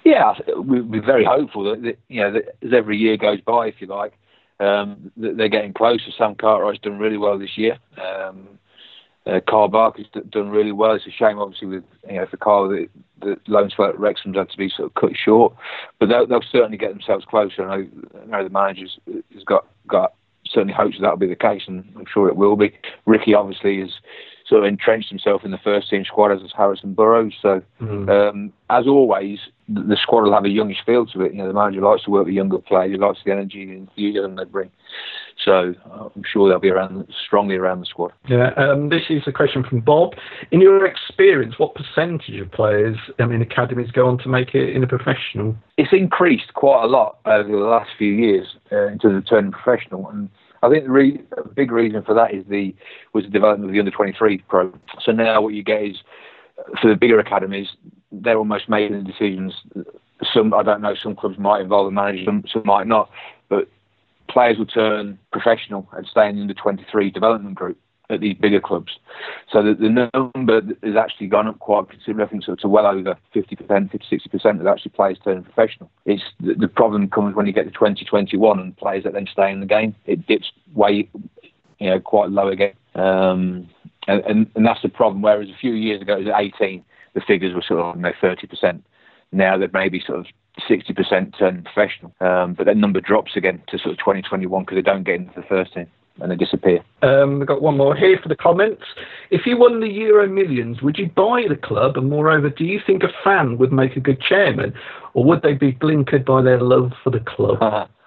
Yeah, we'd be very hopeful that, that you know that as every year goes by, if you like, um, that they're getting closer. Sam Cartwright's done really well this year. Um, uh, Carl Barker's done really well. It's a shame, obviously, with you know for Carl that the loan spell at Wrexham's had to be sort of cut short, but they'll, they'll certainly get themselves closer. I know, I know the manager's has got got certainly hopes that that'll be the case, and I'm sure it will be. Ricky obviously is sort of entrenched himself in the first team squad as is Harrison Burrows. So, mm. um, as always, the, the squad will have a youngish feel to it. You know, the manager likes to work with younger players. He likes the energy and enthusiasm they bring. So, I'm sure they'll be around strongly around the squad. Yeah, um, this is a question from Bob. In your experience, what percentage of players, I mean, academies go on to make it in a professional? It's increased quite a lot over the last few years uh, in terms of turning professional, and I think the re- a big reason for that is the was the development of the under twenty-three program. So now what you get is, for the bigger academies, they're almost making the decisions. Some, I don't know, some clubs might involve the manager, some, some might not, but players will turn professional and stay in the under twenty-three development group at these bigger clubs. So the, the number has actually gone up quite considerably, I think, so to well over fifty percent, fifty, sixty percent of actually players turning professional. It's the, the problem comes when you get to twenty twenty-one and players that then stay in the game. It dips way, you know, quite low again. Um, and, and, and that's the problem, whereas a few years ago it was at eighteen, the figures were sort of, you know, thirty percent. Now they're maybe sort of sixty percent turning professional. Um, but that number drops again to sort of twenty twenty-one because they don't get into the first team. And they disappear. Um, we've got one more here for the comments. If you won the Euro Millions, would you buy the club? And moreover, do you think a fan would make a good chairman? Or would they be blinkered by their love for the club?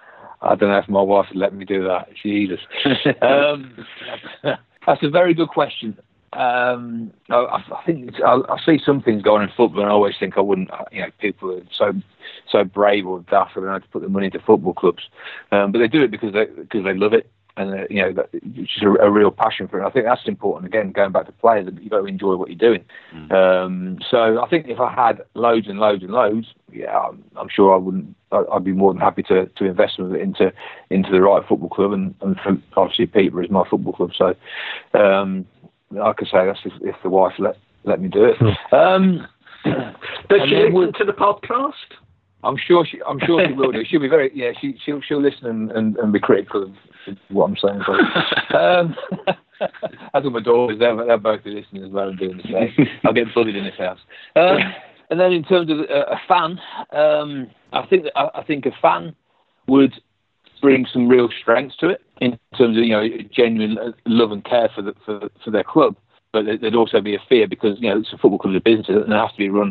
I don't know if my wife would let me do that. Jesus. um, that's a very good question. Um, I, I think it's, I, I see some things going in football, and I always think I wouldn't. You know, people are so so brave or daft for them to put their money into football clubs, um, but they do it because they because they love it. And, uh, you know, it's just a, a real passion for it. I think that's important. Again, going back to players, you've got to enjoy what you're doing. Mm. Um, so I think if I had loads and loads and loads, yeah, I'm, I'm sure I wouldn't. I'd be more than happy to, to invest some of it into into the right football club. And, and for, obviously, Peterborough is my football club. So um, I could say that's if, if the wife let let me do it. Mm. Um, Does she listen we'll, to the podcast? I'm sure she. I'm sure she will do. She'll be very. Yeah, she. She'll. She'll listen and, and, and be critical of what I'm saying. um, as with my daughters, they'll, they'll both be listening as well and doing the same. I'll get bullied in this house. Um, and then in terms of a, a fan, um, I think that, I, I think a fan would bring some real strengths to it in terms of, you know, genuine love and care for the, for for their club. But there'd also be a fear because, you know, it's a football club, a business, and it has to be run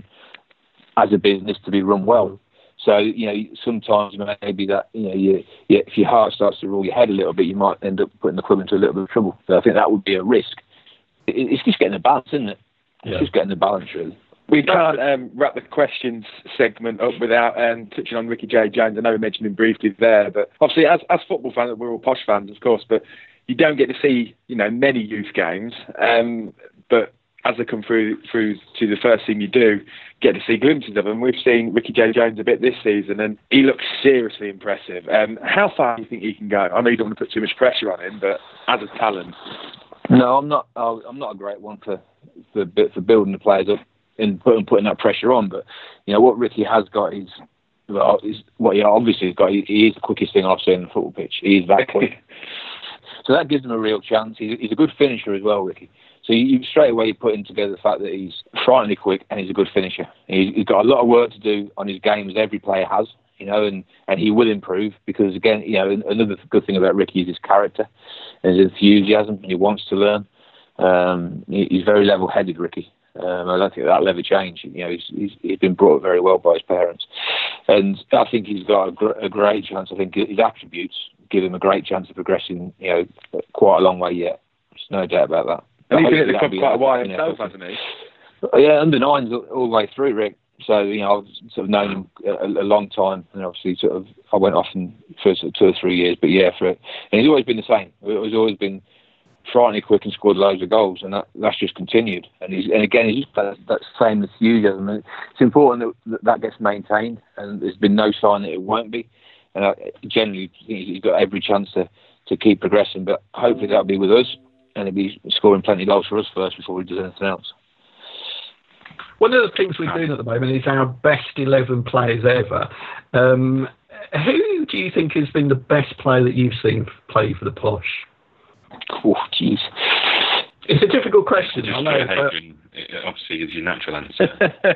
as a business to be run well. So, you know, sometimes maybe that, you know, you, you, if your heart starts to rule your head a little bit, you might end up putting the club into a little bit of trouble. So I think that would be a risk. It, it's just getting the balance, isn't it? It's yeah. just getting the balance, really. We can't um, wrap the questions segment up without um, touching on Ricky J. Jones. I know we mentioned him briefly there, but obviously as, as football fans, we're all posh fans, of course, but you don't get to see, you know, many youth games. Um, but as they come through through to the first team, you do get to see glimpses of them. We've seen Ricky J. Jones a bit this season, and he looks seriously impressive. Um, how far do you think he can go? I know you don't want to put too much pressure on him, but as a talent, no, I'm not. I'm not a great one for for, for building the players up and putting putting that pressure on. But you know what Ricky has got is, well, is what he obviously has got. He, he is the quickest thing I've seen on the football pitch. He is that quick, so that gives him a real chance. He's, he's a good finisher as well, Ricky. So you, you straight away put in together the fact that he's frighteningly quick and he's a good finisher. He's, he's got a lot of work to do on his game, as every player has, you know, and, and he will improve because, again, you know, another good thing about Ricky is his character and his enthusiasm. He wants to learn. Um, he, he's very level-headed, Ricky. Um, I don't think that'll ever change. You know, he's, he's, he's been brought up very well by his parents. And I think he's got a, gr- a great chance. I think his attributes give him a great chance of progressing, you know, quite a long way yet. There's no doubt about that. And he's been at the club quite a while himself, hasn't he? Yeah, under nines all the way through, Rick. So, you know, I've sort of known him a, a long time, and obviously sort of I went off in for sort of two or three years, but yeah, for and he's always been the same. He's always been frighteningly quick and scored loads of goals, and that, that's just continued. And he's and again, he's just that, that same enthusiasm. It's important that that gets maintained, and there's been no sign that it won't be. And I generally think he's got every chance to, to keep progressing, but hopefully that'll be with us. And he'll be scoring plenty of goals for us first before he does anything else. one of the things we're doing at the moment is our best eleven players ever. Um, who do you think has been the best player that you've seen play for the Posh? Oh, jeez. It's a difficult question. Just I know. But... Obviously, is your natural answer.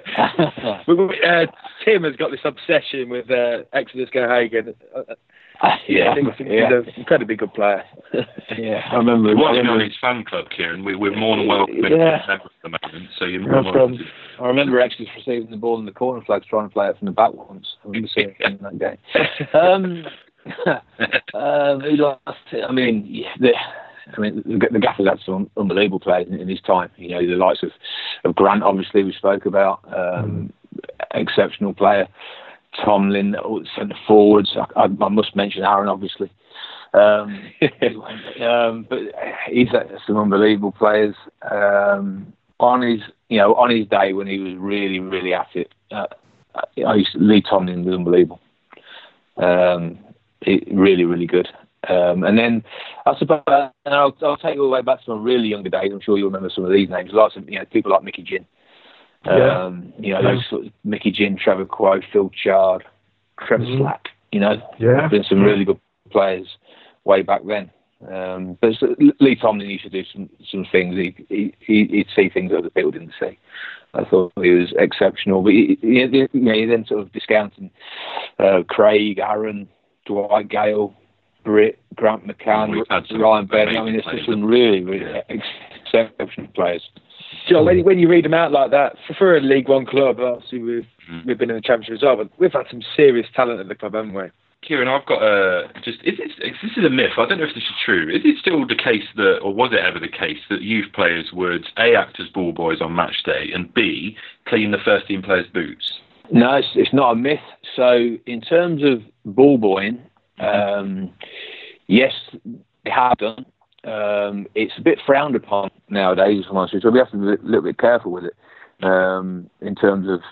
uh, Tim has got this obsession with uh, Exodus Gehagen. Uh, yeah, I think yeah. he's an incredibly good player. Yeah, I remember. We're I watching remember on his fan club, Kieran. We, we're more than welcome yeah. to member at the moment. So you're more no welcome. I remember actually receiving the ball in the corner flags, trying to play it from the back once. I remember seeing it in that game. Um, um, who do I, I mean, yeah, the, I mean, the, the Gaffer's had some unbelievable players in, in his time. You know, the likes of, of Grant, obviously, we spoke about, um, mm. exceptional player. Tomlin, centre forwards. I, I, I must mention Aaron, obviously. Um, um, but he's had some unbelievable players. Um, on his, you know, on his day when he was really, really at it, uh, I used to, Lee Tomlin was unbelievable. Um, it, really, really good. Um, and then I suppose, and I'll, I'll take you all the way back to my really younger days. I'm sure you'll remember some of these names. Lots of, you know, people like Mickey Ginn. Yeah. Um, you know, those sort of Mickey Ginn, Trevor Quo, Phil Chard, Trevor mm. Slack. You know, yeah, been some really good players way back then. Um, but Lee Tomlin used to do some some things. He, he he'd see things that other people didn't see. I thought he was exceptional. But he, he, you know, you then sort of discounting uh, Craig, Aaron, Dwight Gale, Britt, Grant McCann, Ryan Benning. I mean, there's just some really, really exceptional players. Joel, when, when you read them out like that, for, for a League One club, obviously we've mm. we've been in the Championship as well, but we've had some serious talent at the club, haven't we? Kieran, I've got a just. Is it, this is a myth. I don't know if this is true. Is it still the case that, or was it ever the case that youth players would A, act as ball boys on match day, and B, clean the first team players' boots? No, it's, it's not a myth. So in terms of ball boying, um, yes, they have done. Um, it's a bit frowned upon nowadays, if I'm honest with you, so we have to be a little bit careful with it um, in terms of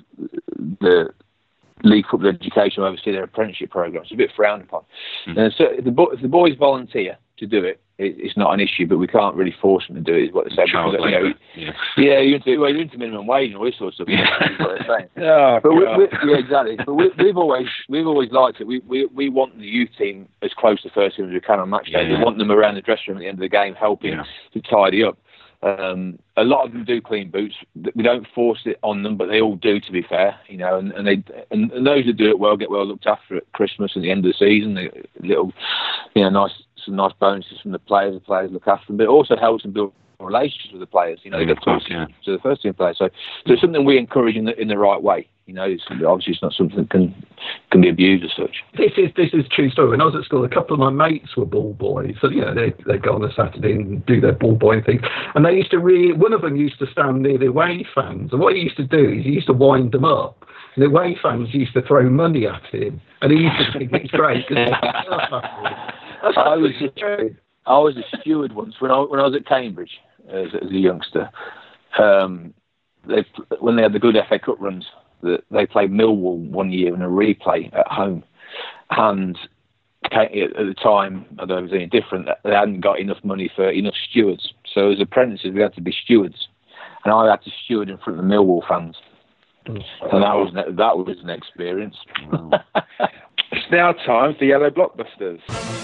the League Football Education, oversee their apprenticeship programs. It's a bit frowned upon. Mm. And so if the, bo- if the boys volunteer to do it, it, it's not an issue, but we can't really force them to do it, is what they say. Child because, you know, yeah, yeah you're, into, well, you're into minimum wage and all this sort of stuff. Yeah. Is what they're saying. Oh, but we, we, yeah, exactly. But we, we've always we've always liked it. We, we we want the youth team as close to first team as we can on match day. Yeah. We want them around the dressing room at the end of the game, helping yeah. to tidy up. Um, a lot of them do clean boots. We don't force it on them, but they all do, to be fair. You know, and, and they and, and those that do it well get well looked after at Christmas and the end of the season. They, little, you know, nice some nice bonuses from the players. The players look after them, but it also helps them build relationships with the players. You know, yeah, they get course, to, yeah. to the first team players. So, so it's something we encourage in the in the right way. You know, it's, obviously it's not something that can can be abused as such. This is this is a true story. When I was at school, a couple of my mates were ball boys. So you know, they they go on a Saturday and do their ball boying thing. And they used to really. One of them used to stand near the away fans, and what he used to do is he used to wind them up. And the away fans used to throw money at him, and he used to think it's great. I was a, I was a steward once when I when I was at Cambridge as, as a youngster. Um, they when they had the good F A Cup runs. That they played Millwall one year in a replay at home, and at the time, I don't know if it was any different, they hadn't got enough money for enough stewards. So as apprentices, we had to be stewards, and I had to steward in front of the Millwall fans, and that was that was an experience. Wow. It's now time for Yellow Blockbusters.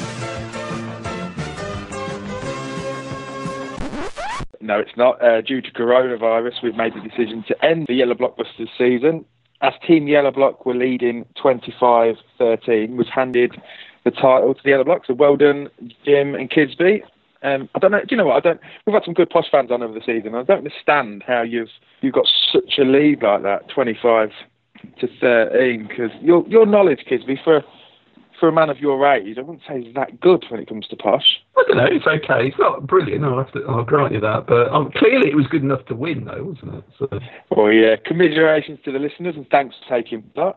No, it's not. Uh, due to coronavirus, we've made the decision to end the Yellow Blockbusters season. As Team Yellow Block were leading twenty-five thirteen, was handed the title to the Yellow Block. So well done, Jim and Kidsby. Um, I don't know. Do you know what? I don't. We've had some good Posh fans on over the season. I don't understand how you've you've got such a lead like that, twenty-five to thirteen. Because your your knowledge, Kidsby, for for a man of your age, I wouldn't say it's that good when it comes to Posh. I don't know, it's okay. It's not brilliant, I'll, have to, I'll grant you that. But um, clearly it was good enough to win, though, wasn't it? So. Well, yeah, commiserations to the listeners and thanks for taking part.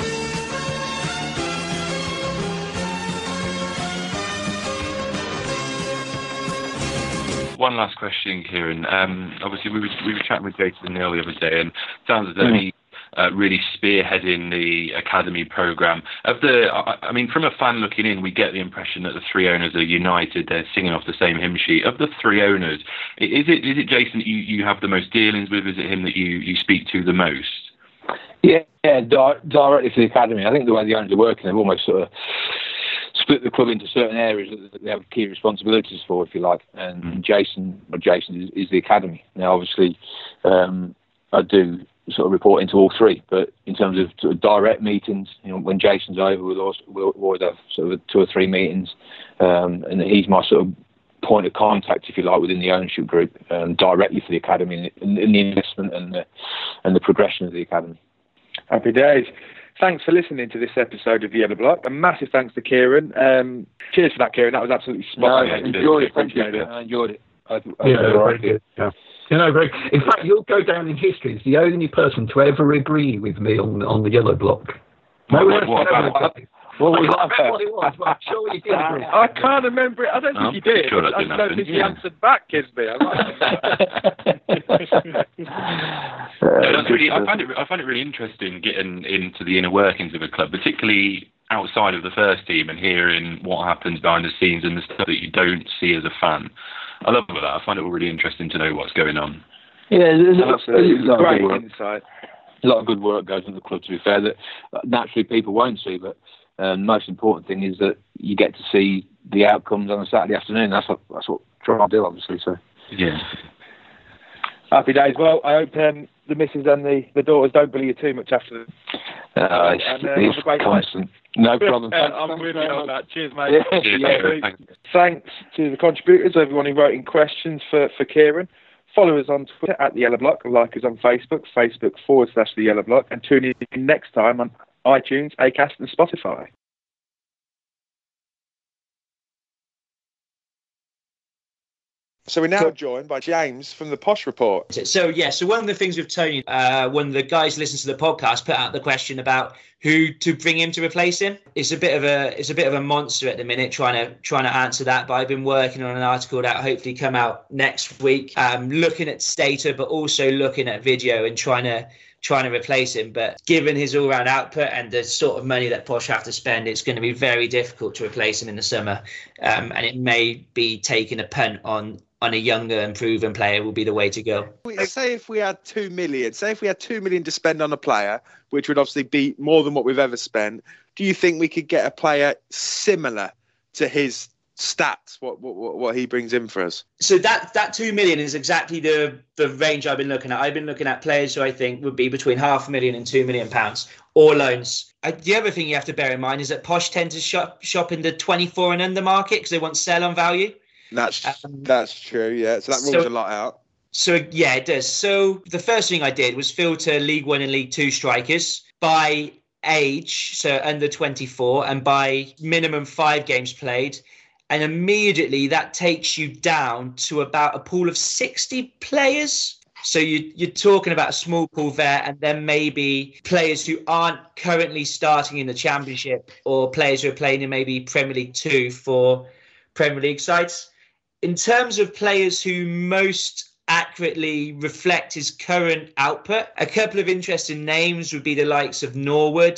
One last question, Kieran. Um, obviously, we were, we were chatting with Jason Neal the other day, and it sounds as though mm. he uh, really spearheading the academy program. Of the, I, I mean, from a fan looking in, we get the impression that the three owners are united. They're singing off the same hymn sheet. Of the three owners, is it is it Jason that you, you have the most dealings with? Is it him that you, you speak to the most? Yeah, yeah, di- directly to the academy. I think the way the owners are working, they've almost sort of split the club into certain areas that they have key responsibilities for, if you like. And mm. Jason, or Jason is, is the academy. Now, obviously, um, I do sort of report into all three, but in terms of, sort of direct meetings, you know, when Jason's over, we'll, also, we'll always have sort of two or three meetings, um, and he's my sort of point of contact, if you like, within the ownership group, um, directly for the academy and, and the investment and the, and the progression of the academy. Happy days. Thanks for listening to this episode of The Yellow Block. A massive thanks to Kieran. Um, cheers for that, Kieran. That was absolutely spot on. No, I enjoyed it. Appreciate it. I enjoyed it. I, I yeah, very good. Yeah. You know, very, in fact, you'll go down in history as the only person to ever agree with me on on the Yellow Block. No what, what about it? What was I can't remember what it was, but I'm sure you did agree. I can't remember it. I don't think I'm you did. Sure I, I don't happen, think yeah. you answered back, Kisby. I no, that's really, I find it. I find it really interesting getting into the inner workings of a club, particularly outside of the first team, and hearing what happens behind the scenes and the stuff that you don't see as a fan. I love that. I find it all really interesting to know what's going on. Yeah, there's, there's, there's a great lot insight. A lot of good work goes into the club, to be fair, that naturally people won't see, but um, the most important thing is that you get to see the outcomes on a Saturday afternoon. That's what that's what try to do, obviously. So yeah. Happy days. Well, I hope um, the missus and the, the daughters don't bully you too much after. The, uh, it's and, uh, it's constant. No problem. Thanks, I'm with you on that. Cheers, mate. Yeah. Yeah. Thanks. Thanks to the contributors, everyone who wrote in questions for, for Kieran. Follow us on Twitter at The Yellow Block, like us on Facebook, Facebook forward slash The Yellow Block, and tune in next time on iTunes, Acast and Spotify. So we're now joined by James from the Posh Report. So, yeah, so one of the things with Tony, uh, when the guys listen to the podcast, put out the question about who to bring him to replace him. It's a bit of a it's a bit of a monster at the minute trying to trying to answer that. But I've been working on an article that will hopefully come out next week, um, looking at data, but also looking at video and trying to trying to replace him. But given his all-round output and the sort of money that Posh have to spend, it's going to be very difficult to replace him in the summer. Um, and it may be taking a punt on on a younger and proven player will be the way to go. Say if we had two million, say if we had two million to spend on a player, which would obviously be more than what we've ever spent, do you think we could get a player similar to his stats, what what, what he brings in for us? So that that two million is exactly the, the range I've been looking at. I've been looking at players who I think would be between half a million and two million pounds, or loans. Uh, the other thing you have to bear in mind is that Posh tend to shop, shop in the twenty-four and under market because they want sell on value. That's um, that's true, yeah. So that rules so, a lot out. So, yeah, it does. So the first thing I did was filter League One and League Two strikers by age, so under twenty-four, and by minimum five games played. And immediately that takes you down to about a pool of sixty players. So you, you're talking about a small pool there, and then maybe players who aren't currently starting in the Championship or players who are playing in maybe Premier League Two for Premier League sides. In terms of players who most accurately reflect his current output, a couple of interesting names would be the likes of Norwood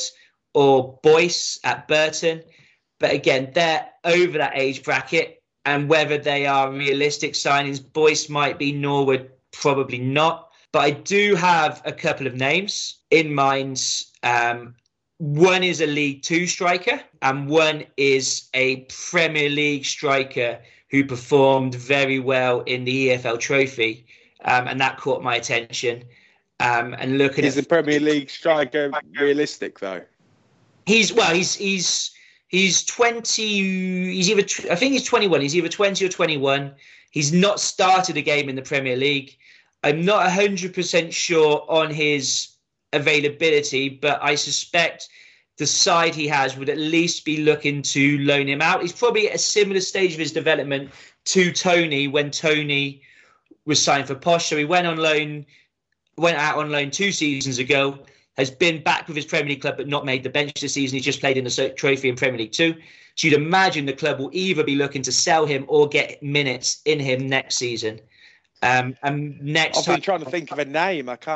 or Boyce at Burton. But again, they're over that age bracket, and whether they are realistic signings, Boyce might be, Norwood probably not. But I do have a couple of names in mind. Um, one is a League Two striker, and one is a Premier League striker who performed very well in the E F L Trophy, um, and that caught my attention. Um, and looking is at the Premier League striker realistic though? He's well, he's he's he's twenty. He's either I think he's twenty-one. He's either twenty or twenty-one. He's not started a game in the Premier League. I'm not one hundred percent sure on his availability, but I suspect the side he has would at least be looking to loan him out. He's probably at a similar stage of his development to Tony when Tony was signed for Posh. So he went on loan, went out on loan two seasons ago, has been back with his Premier League club but not made the bench this season. He's just played in the trophy in Premier League Two. So you'd imagine the club will either be looking to sell him or get minutes in him next season. Um, and next I've time, been trying to think of a name. I can't.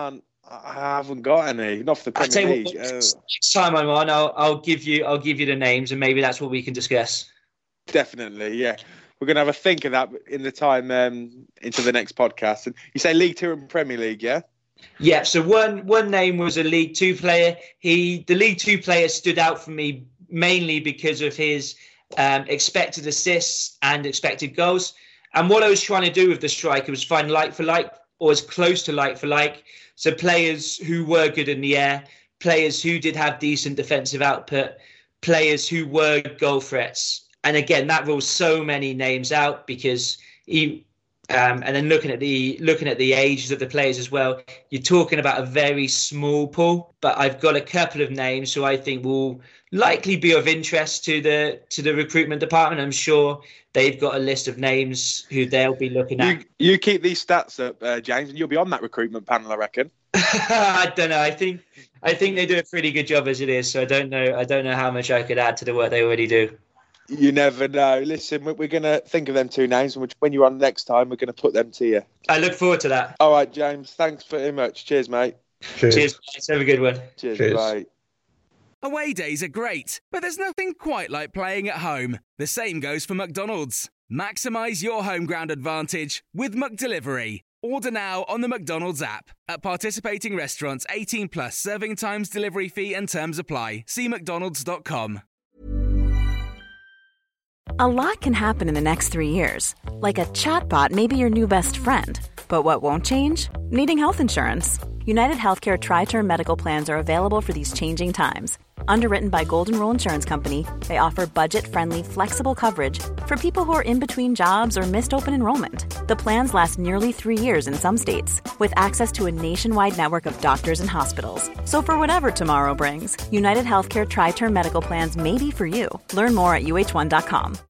I haven't got any. Not for the Premier League. What, uh, next time I'm on, I'll, I'll give you I'll give you the names, and maybe that's what we can discuss. Definitely, yeah. We're going to have a think of that in the time um, into the next podcast. And you say League Two and Premier League, yeah? Yeah. So one one name was a League Two player. He the League Two player stood out for me mainly because of his um, expected assists and expected goals. And what I was trying to do with the striker was find like for like, or as close to like for like. So players who were good in the air, players who did have decent defensive output, players who were goal threats. And again, that rules so many names out because he, um, and then looking at the looking at the ages of the players as well, you're talking about a very small pool. But I've got a couple of names who I think will likely be of interest to the to the recruitment department. I'm sure they've got a list of names who they'll be looking at. You, you keep these stats up, uh, James, and you'll be on that recruitment panel, I reckon. I don't know. I think I think they do a pretty good job as it is. So I don't know. I don't know how much I could add to the work they already do. You never know. Listen, we're going to think of them two names, and when you're on next time, we're going to put them to you. I look forward to that. All right, James. Thanks very much. Cheers, mate. Cheers. Cheers. Mate. Have a good one. Cheers. Cheers. Bye. Away days are great, but there's nothing quite like playing at home. The same goes for McDonald's. Maximise your home ground advantage with McDelivery. Order now on the McDonald's app. At participating restaurants, eighteen plus, serving times, delivery fee and terms apply. See mcdonalds dot com. A lot can happen in the next three years. Like a chatbot may be your new best friend. But what won't change? Needing health insurance. United Healthcare Tri-Term Medical Plans are available for these changing times. Underwritten by Golden Rule Insurance Company, they offer budget-friendly, flexible coverage for people who are in between jobs or missed open enrollment. The plans last nearly three years in some states, with access to a nationwide network of doctors and hospitals. So for whatever tomorrow brings, United Healthcare Tri-Term Medical Plans may be for you. Learn more at U H one dot com.